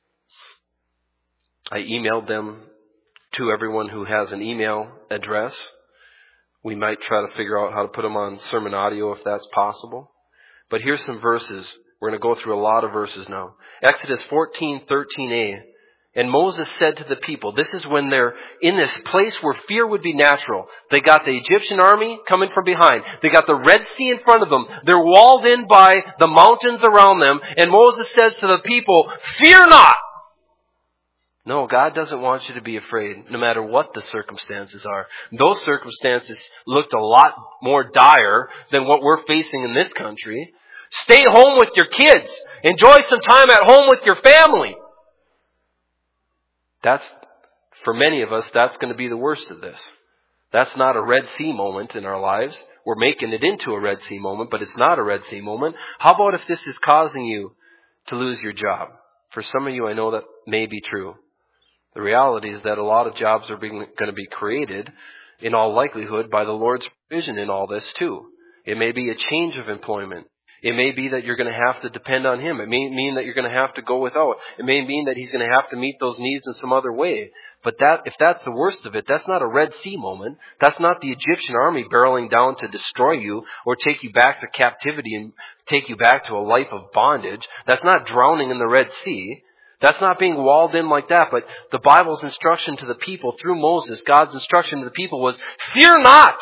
I emailed them to everyone who has an email address. We might try to figure out how to put them on sermon audio if that's possible. But here's some verses. We're going to go through a lot of verses now. Exodus fourteen thirteen a. And Moses said to the people, this is when they're in this place where fear would be natural. They got the Egyptian army coming from behind. They got the Red Sea in front of them. They're walled in by the mountains around them. And Moses says to the people, fear not. No, God doesn't want you to be afraid, no matter what the circumstances are. Those circumstances looked a lot more dire than what we're facing in this country. Stay home with your kids. Enjoy some time at home with your family. That's, for many of us, that's going to be the worst of this. That's not a Red Sea moment in our lives. we're making it into a Red Sea moment, but it's not a Red Sea moment. How about if this is causing you to lose your job? For some of you, I know that may be true. The reality is that a lot of jobs are being, going to be created, in all likelihood, by the Lord's provision in all this too. It may be a change of employment. It may be that you're going to have to depend on Him. It may mean that you're going to have to go without. It may mean that He's going to have to meet those needs in some other way. But that, if that's the worst of it, that's not a Red Sea moment. That's not the Egyptian army barreling down to destroy you or take you back to captivity and take you back to a life of bondage. That's not drowning in the Red Sea. That's not being walled in like that. But the Bible's instruction to the people through Moses, God's instruction to the people was, fear not!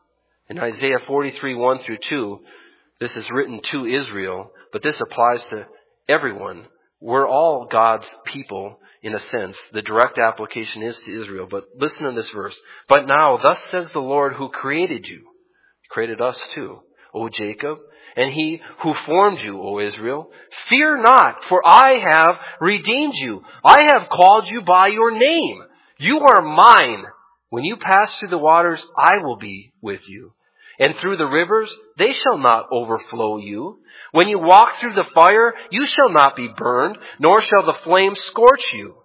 In Isaiah forty-three, one through two, this is written to Israel, but this applies to everyone. We're all God's people in a sense. The direct application is to Israel. But listen to this verse. But now, thus says the Lord who created you. He created us too, O Jacob, and He who formed you, O Israel. Fear not, for I have redeemed you. I have called you by your name. You are mine. When you pass through the waters, I will be with you. And through the rivers, they shall not overflow you. When you walk through the fire, you shall not be burned, nor shall the flame scorch you.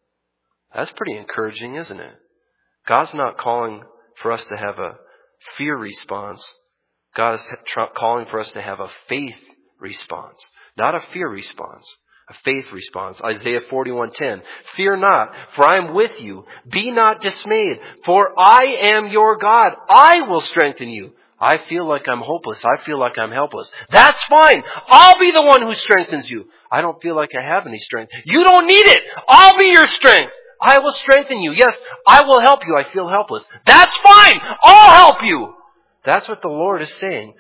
That's pretty encouraging, isn't it? God's not calling for us to have a fear response. God is calling for us to have a faith response, not a fear response. A faith response. Isaiah forty-one ten. Fear not, for I am with you. Be not dismayed, for I am your God. I will strengthen you. I feel like I'm hopeless. I feel like I'm helpless. That's fine. I'll be the one who strengthens you. I don't feel like I have any strength. You don't need it. I'll be your strength. I will strengthen you. Yes, I will help you. I feel helpless. That's fine. I'll help you. That's what the Lord is saying.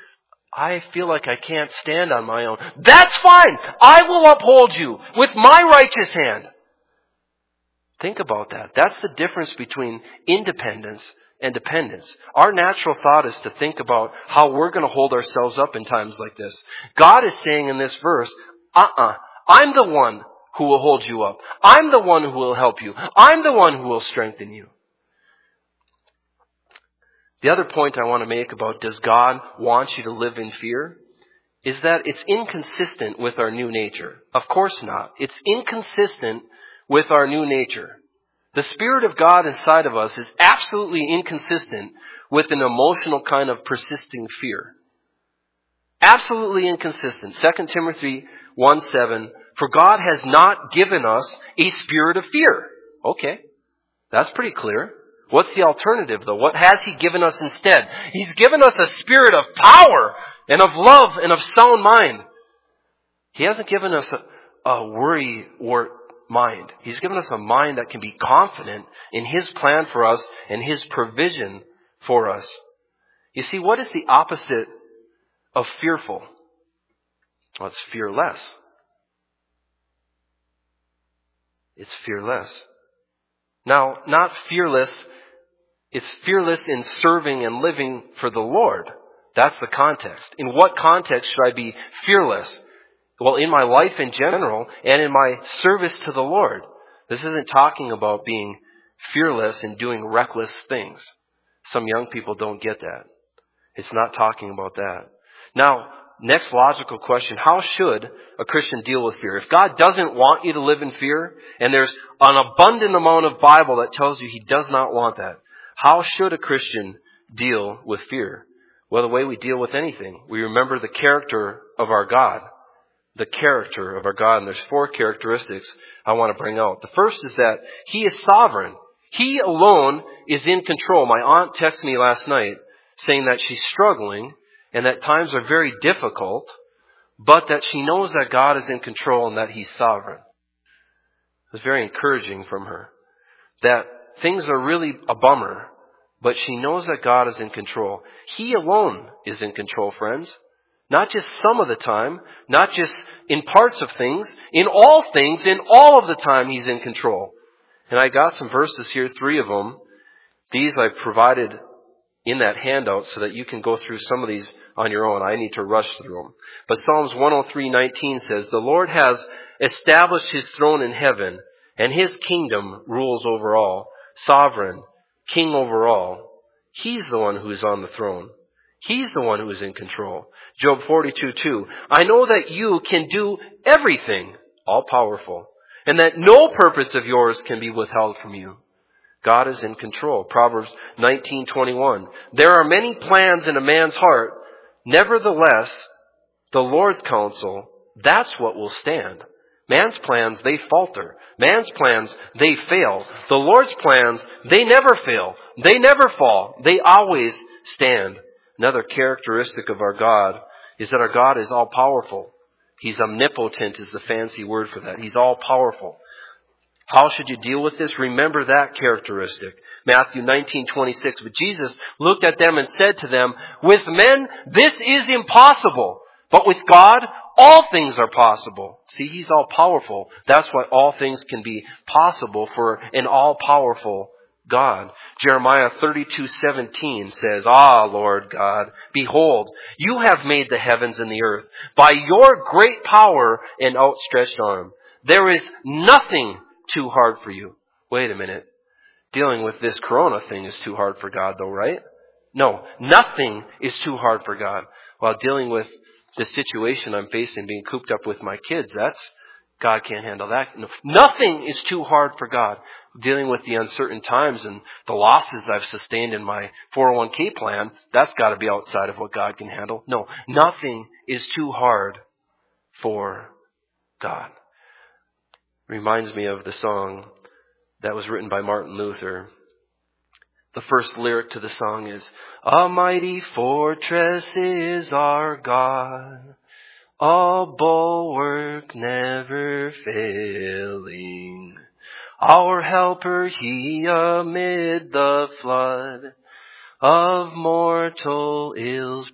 I feel like I can't stand on my own. That's fine. I will uphold you with my righteous hand. Think about that. That's the difference between independence and dependence. Our natural thought is to think about how we're going to hold ourselves up in times like this. God is saying in this verse, uh-uh, I'm the one who will hold you up. I'm the one who will help you. I'm the one who will strengthen you. The other point I want to make about does God want you to live in fear is that it's inconsistent with our new nature. Of course not. It's inconsistent with our new nature. The Spirit of God inside of us is absolutely inconsistent with an emotional kind of persisting fear. Absolutely inconsistent. Second Timothy one seven, for God has not given us a spirit of fear. Okay, that's pretty clear. What's the alternative, though? What has He given us instead? He's given us a spirit of power and of love and of sound mind. He hasn't given us a, a worry-wart mind. He's given us a mind that can be confident in His plan for us and His provision for us. You see, what is the opposite of fearful? Well, it's fearless. It's fearless. Now, not fearless. It's fearless in serving and living for the Lord. That's the context. In what context should I be fearless? Well, in my life in general and in my service to the Lord. This isn't talking about being fearless and doing reckless things. Some young people don't get that. It's not talking about that. Now, next logical question, how should a Christian deal with fear? If God doesn't want you to live in fear, and there's an abundant amount of Bible that tells you He does not want that, how should a Christian deal with fear? Well, the way we deal with anything. We remember the character of our God. The character of our God. And there's four characteristics I want to bring out. The first is that He is sovereign. He alone is in control. My aunt texted me last night saying that she's struggling and that times are very difficult, but that she knows that God is in control and that He's sovereign. It was very encouraging from her. That things are really a bummer, but she knows that God is in control. He alone is in control, friends. Not just some of the time, not just in parts of things, in all things, in all of the time He's in control. And I got some verses here, three of them. These I've provided in that handout so that you can go through some of these on your own. I need to rush through them. But Psalms one oh three nineteen says, the Lord has established His throne in heaven, and His kingdom rules over all. Sovereign, king over all. He's the one who is on the throne. He's the one who is in control. Job forty-two two. I know that you can do everything, all powerful, and that no purpose of yours can be withheld from you. God is in control. Proverbs nineteen twenty-one. There are many plans in a man's heart. Nevertheless, the Lord's counsel, that's what will stand. Man's plans, they falter. Man's plans, they fail. The Lord's plans, they never fail. They never fall. They always stand. Another characteristic of our God is that our God is all-powerful. He's omnipotent is the fancy word for that. He's all-powerful. How should you deal with this? Remember that characteristic. Matthew nineteen twenty-six. But Jesus looked at them and said to them, with men, this is impossible. But with God, all things are possible. See, He's all-powerful. That's why all things can be possible for an all-powerful God. Jeremiah thirty-two seventeen says, Ah, Lord God, behold, you have made the heavens and the earth by your great power and outstretched arm. There is nothing too hard for you. Wait a minute. Dealing with this corona thing is too hard for God though, right? No, nothing is too hard for God. While dealing with the situation I'm facing, being cooped up with my kids, that's, God can't handle that. No, nothing is too hard for God. Dealing with the uncertain times and the losses I've sustained in my four oh one k plan, that's got to be outside of what God can handle. No, nothing is too hard for God. Reminds me of the song that was written by Martin Luther. The first lyric to the song is, a mighty fortress is our God, a bulwark never failing. Our helper He amid the flood of mortal ills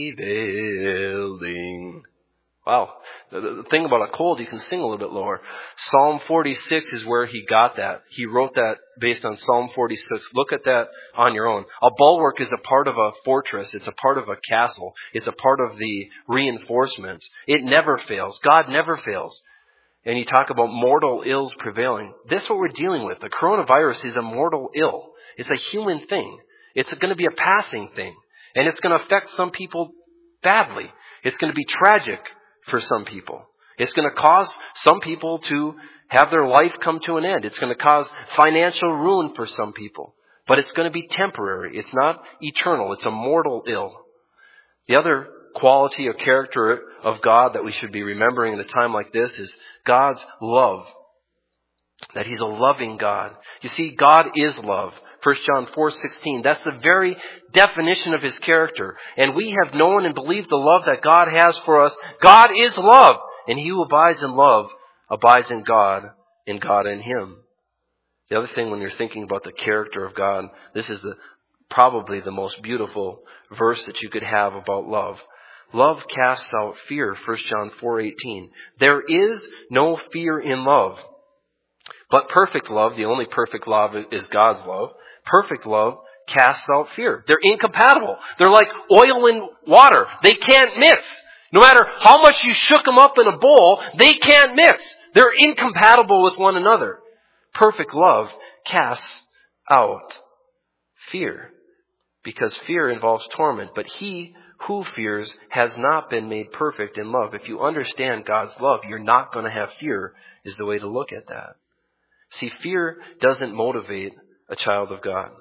prevailing. Wow. The, the thing about a cold, you can sing a little bit lower. Psalm forty-six is where he got that. He wrote that based on Psalm forty-six. Look at that on your own. A bulwark is a part of a fortress. It's a part of a castle. It's a part of the reinforcements. It never fails. God never fails. And you talk about mortal ills prevailing. That's what we're dealing with. The coronavirus is a mortal ill. It's a human thing. It's going to be a passing thing. And it's going to affect some people badly. It's going to be tragic for some people. It's going to cause some people to have their life come to an end. It's going to cause financial ruin for some people. But it's going to be temporary. It's not eternal. It's a mortal ill. The other quality or character of God that we should be remembering in a time like this is God's love. That He's a loving God. You see, God is love. First John four sixteen. That's the very definition of His character. And we have known and believed the love that God has for us. God is love. And he who abides in love abides in God, and God in him. The other thing when you're thinking about the character of God, this is the probably the most beautiful verse that you could have about love. Love casts out fear. First John four eighteen. There is no fear in love. But perfect love, the only perfect love is God's love. Perfect love casts out fear. They're incompatible. They're like oil and water. They can't mix. No matter how much you shook them up in a bowl, they can't mix. They're incompatible with one another. Perfect love casts out fear. Because fear involves torment. But he who fears has not been made perfect in love. If you understand God's love, you're not going to have fear, is the way to look at that. See, fear doesn't motivate a child of God.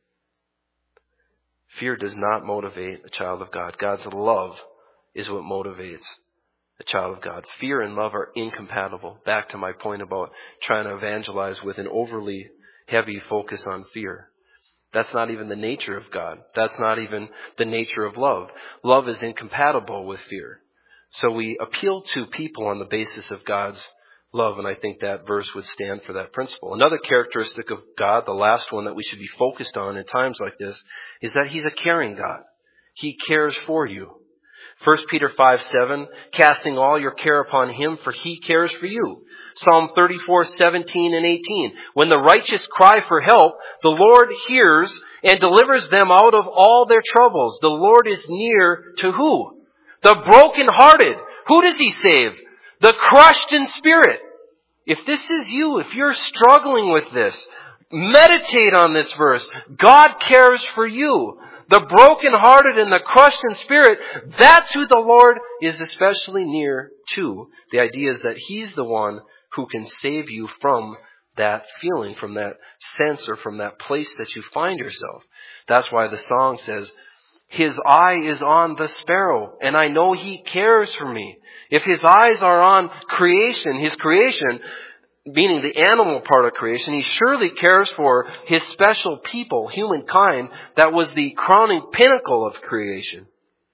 Fear does not motivate a child of God. God's love is what motivates a child of God. Fear and love are incompatible. Back to my point about trying to evangelize with an overly heavy focus on fear. That's not even the nature of God. That's not even the nature of love. Love is incompatible with fear. So we appeal to people on the basis of God's love, and I think that verse would stand for that principle. Another characteristic of God, the last one that we should be focused on in times like this, is that He's a caring God. He cares for you. First Peter five seven, casting all your care upon Him, for He cares for you. Psalm thirty-four seventeen and eighteen, when the righteous cry for help, the Lord hears and delivers them out of all their troubles. The Lord is near to who? The brokenhearted. Who does He save? The crushed in spirit. If this is you, if you're struggling with this, meditate on this verse. God cares for you. the brokenhearted and the crushed in spirit, that's who the Lord is especially near to. The idea is that He's the one who can save you from that feeling, from that sense, or from that place that you find yourself. That's why the song says, His eye is on the sparrow, and I know He cares for me. If His eyes are on creation, His creation, meaning the animal part of creation, He surely cares for His special people, humankind, that was the crowning pinnacle of creation.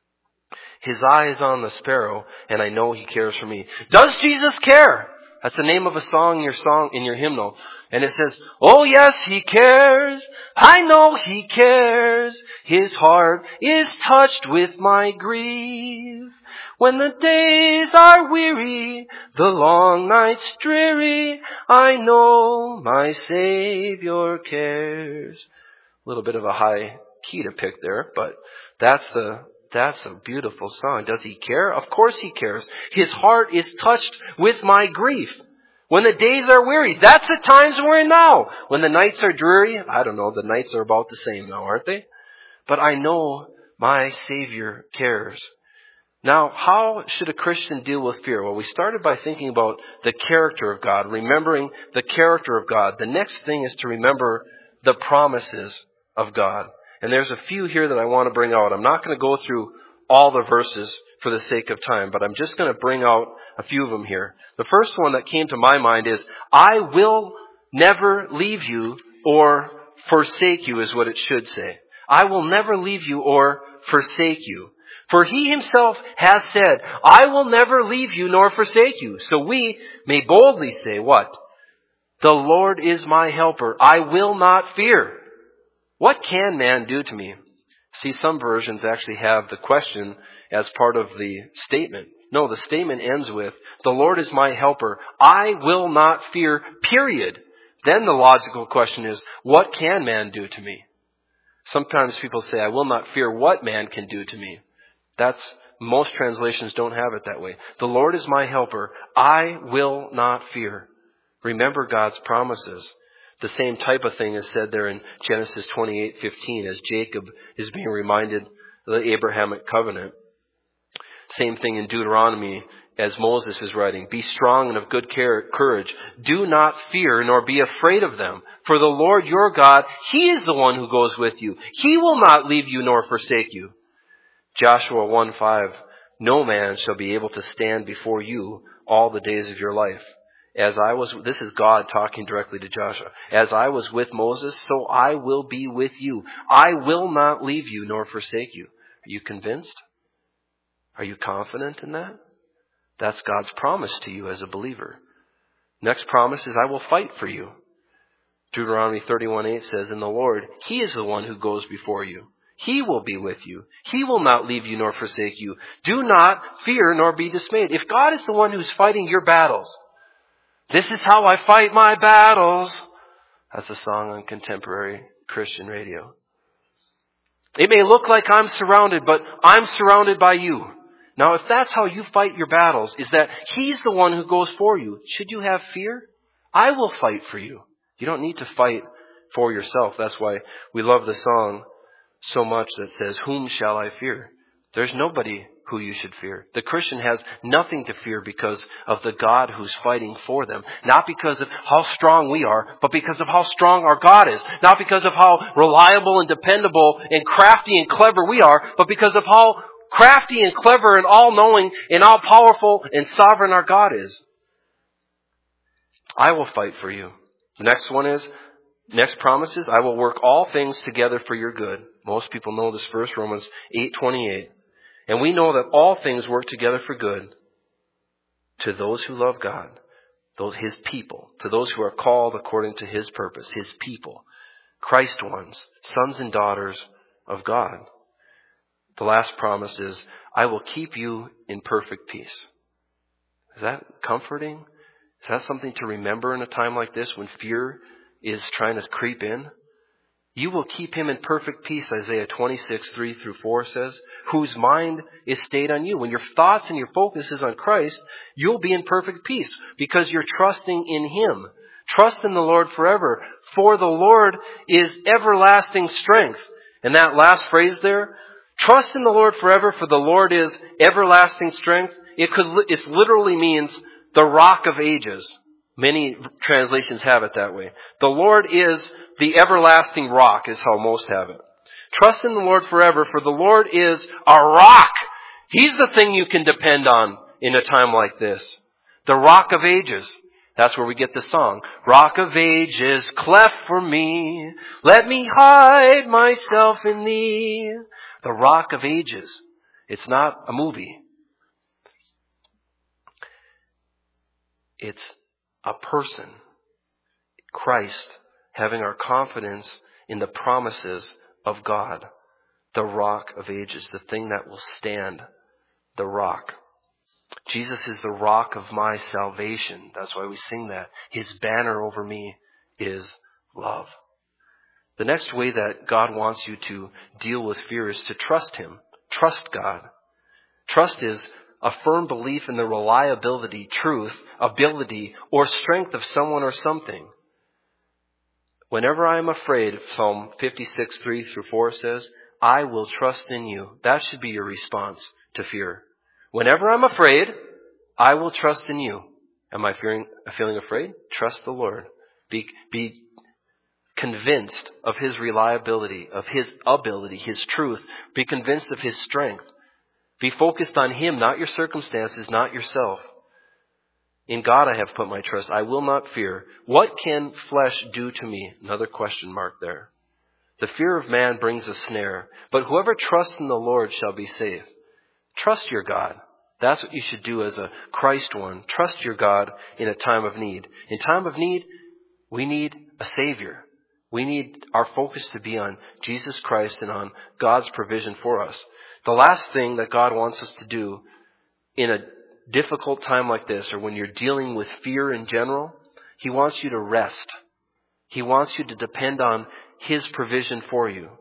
His eye is on the sparrow, and I know He cares for me. Does Jesus care? That's the name of a song in your song, in your hymnal. And it says, oh yes, He cares. I know He cares. His heart is touched with my grief. When the days are weary, the long nights dreary, I know my Savior cares. A little bit of a high key to pick there, but that's the That's a beautiful song. Does He care? Of course He cares. His heart is touched with my grief. When the days are weary, that's the times we're in now. When the nights are dreary, I don't know, the nights are about the same now, aren't they? But I know my Savior cares. Now, how should a Christian deal with fear? Well, we started by thinking about the character of God, remembering the character of God. The next thing is to remember the promises of God. And there's a few here that I want to bring out. I'm not going to go through all the verses for the sake of time, but I'm just going to bring out a few of them here. The first one that came to my mind is, I will never leave you or forsake you, is what it should say. I will never leave you or forsake you. For He Himself has said, I will never leave you nor forsake you. So we may boldly say, what? The Lord is my helper. I will not fear. What can man do to me? See, some versions actually have the question as part of the statement. No, the statement ends with, the Lord is my helper. I will not fear, period. Then the logical question is, what can man do to me? Sometimes people say, I will not fear what man can do to me. That's, most translations don't have it that way. The Lord is my helper. I will not fear. Remember God's promises. The same type of thing is said there in Genesis twenty-eight fifteen as Jacob is being reminded of the Abrahamic covenant. Same thing in Deuteronomy as Moses is writing. Be strong and of good courage. Do not fear nor be afraid of them. For the Lord your God, He is the one who goes with you. He will not leave you nor forsake you. Joshua one five. No man shall be able to stand before you all the days of your life. As I was, this is God talking directly to Joshua. As I was with Moses, so I will be with you. I will not leave you nor forsake you. Are you convinced? Are you confident in that? That's God's promise to you as a believer. Next promise is, I will fight for you. Deuteronomy thirty-one eight says, and the Lord, He is the one who goes before you. He will be with you. He will not leave you nor forsake you. Do not fear nor be dismayed. If God is the one who's fighting your battles, this is how I fight my battles. That's a song on contemporary Christian radio. It may look like I'm surrounded, but I'm surrounded by you. Now, if that's how you fight your battles, is that He's the one who goes for you, should you have fear? I will fight for you. You don't need to fight for yourself. That's why we love the song so much that says, whom shall I fear? There's nobody who you should fear. The Christian has nothing to fear because of the God who's fighting for them. Not because of how strong we are, but because of how strong our God is. Not because of how reliable and dependable and crafty and clever we are, but because of how crafty and clever and all-knowing and all-powerful and sovereign our God is. I will fight for you. The next one is, next promise is, I will work all things together for your good. Most people know this verse, Romans eight twenty-eight. And we know that all things work together for good to those who love God, those His people, to those who are called according to His purpose, His people, Christ ones, sons and daughters of God. The last promise is, I will keep you in perfect peace. Is that comforting? Is that something to remember in a time like this when fear is trying to creep in? You will keep him in perfect peace, Isaiah twenty-six, three through four says, whose mind is stayed on you. When your thoughts and your focus is on Christ, you'll be in perfect peace because you're trusting in Him. Trust in the Lord forever, for the Lord is everlasting strength. And that last phrase there, trust in the Lord forever, for the Lord is everlasting strength. It could, it literally means the rock of ages. Many translations have it that way. The Lord is the everlasting rock, is how most have it. Trust in the Lord forever, for the Lord is a rock. He's the thing you can depend on in a time like this. The rock of ages. That's where we get the song. Rock of ages, cleft for me. Let me hide myself in thee. The rock of ages. It's not a movie. It's a person. Christ, having our confidence in the promises of God. The rock of ages. The thing that will stand. The rock. Jesus is the rock of my salvation. That's why we sing that. His banner over me is love. The next way that God wants you to deal with fear is to trust Him. Trust God. Trust is a firm belief in the reliability, truth, ability, or strength of someone or something. Whenever I am afraid, Psalm fifty-six, three through four says, I will trust in you. That should be your response to fear. Whenever I'm afraid, I will trust in you. Am I fearing, feeling afraid? Trust the Lord. Be, be convinced of His reliability, of His ability, His truth. Be convinced of His strength. Be focused on Him, not your circumstances, not yourself. In God I have put my trust. I will not fear. What can flesh do to me? Another question mark there. The fear of man brings a snare, but whoever trusts in the Lord shall be safe. Trust your God. That's what you should do as a Christ one. Trust your God in a time of need. In time of need, we need a Savior. We need our focus to be on Jesus Christ and on God's provision for us. The last thing that God wants us to do in a difficult time like this, or when you're dealing with fear in general, He wants you to rest. He wants you to depend on His provision for you.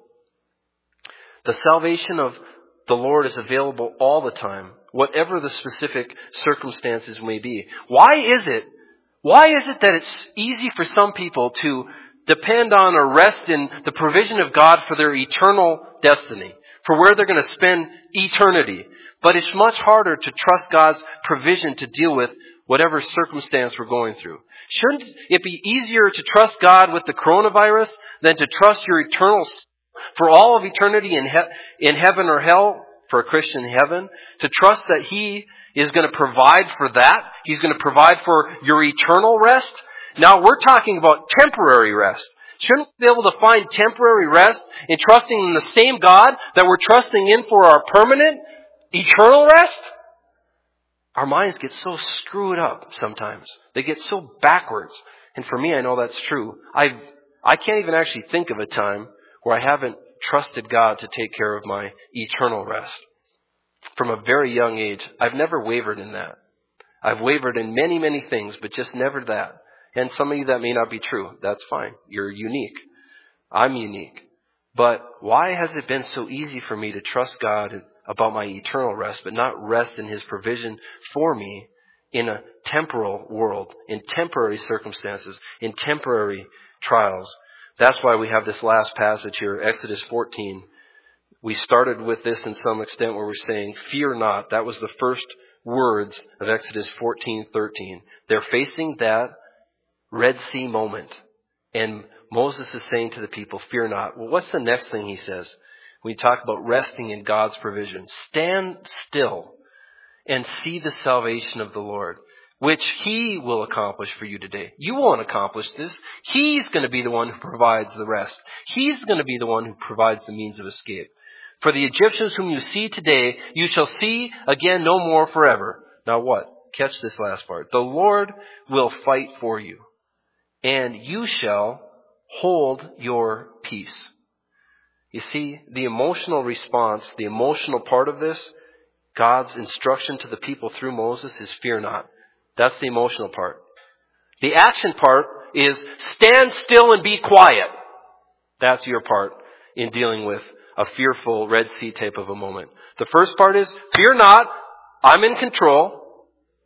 The salvation of the Lord is available all the time, whatever the specific circumstances may be. Why is it, why is it that it's easy for some people to depend on or rest in the provision of God for their eternal destiny, for where they're going to spend eternity? But it's much harder to trust God's provision to deal with whatever circumstance we're going through. Shouldn't it be easier to trust God with the coronavirus than to trust your eternal for all of eternity in, he- in heaven or hell, for a Christian in heaven, to trust that He is going to provide for that? He's going to provide for your eternal rest? Now we're talking about temporary rest. Shouldn't we be able to find temporary rest in trusting in the same God that we're trusting in for our permanent, eternal rest? Our minds get so screwed up sometimes. They get so backwards. And for me, I know that's true. I I can't even actually think of a time where I haven't trusted God to take care of my eternal rest. From a very young age, I've never wavered in that. I've wavered in many, many things, but just never that. And some of you, that may not be true. That's fine. You're unique. I'm unique. But why has it been so easy for me to trust God about my eternal rest, but not rest in His provision for me in a temporal world, in temporary circumstances, in temporary trials? That's why we have this last passage here, Exodus fourteen. We started with this in some extent where we're saying, fear not. That was the first words of Exodus fourteen thirteen. They're facing that Red Sea moment. And Moses is saying to the people, fear not. Well, what's the next thing he says? We talk about resting in God's provision. Stand still and see the salvation of the Lord, which He will accomplish for you today. You won't accomplish this. He's going to be the one who provides the rest. He's going to be the one who provides the means of escape. For the Egyptians whom you see today, you shall see again no more forever. Now what? Catch this last part. The Lord will fight for you, and you shall hold your peace. You see, the emotional response, the emotional part of this, God's instruction to the people through Moses is fear not. That's the emotional part. The action part is stand still and be quiet. That's your part in dealing with a fearful Red Sea type of a moment. The first part is fear not, I'm in control.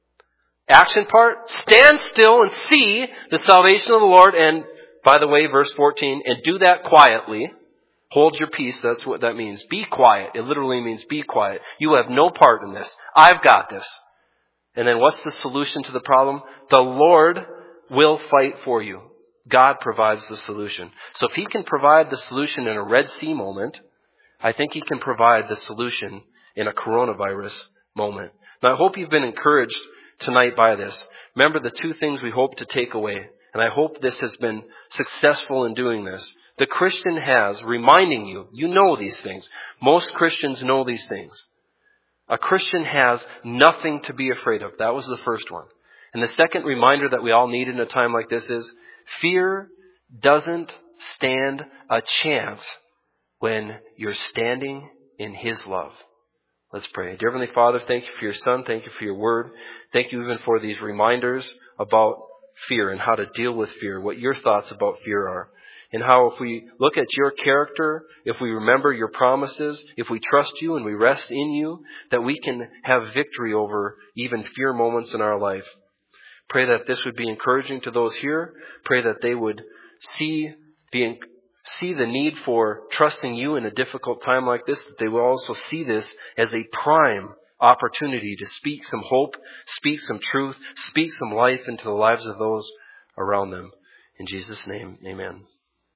Action part, stand still and see the salvation of the Lord. And by the way, verse fourteen, and do that quietly. Hold your peace. That's what that means. Be quiet. It literally means be quiet. You have no part in this. I've got this. And then what's the solution to the problem? The Lord will fight for you. God provides the solution. So if He can provide the solution in a Red Sea moment, I think He can provide the solution in a coronavirus moment. Now I hope you've been encouraged tonight by this. Remember the two things we hope to take away. And I hope this has been successful in doing this. The Christian has, reminding you, you know these things. Most Christians know these things. A Christian has nothing to be afraid of. That was the first one. And the second reminder that we all need in a time like this is, fear doesn't stand a chance when you're standing in His love. Let's pray. Dear Heavenly Father, thank you for your Son. Thank you for your word. Thank you even for these reminders about fear and how to deal with fear, what your thoughts about fear are. And how if we look at your character, if we remember your promises, if we trust you and we rest in you, that we can have victory over even fear moments in our life. Pray that this would be encouraging to those here. Pray that they would see the, see the need for trusting you in a difficult time like this, that they will also see this as a prime opportunity to speak some hope, speak some truth, speak some life into the lives of those around them. In Jesus' name, amen.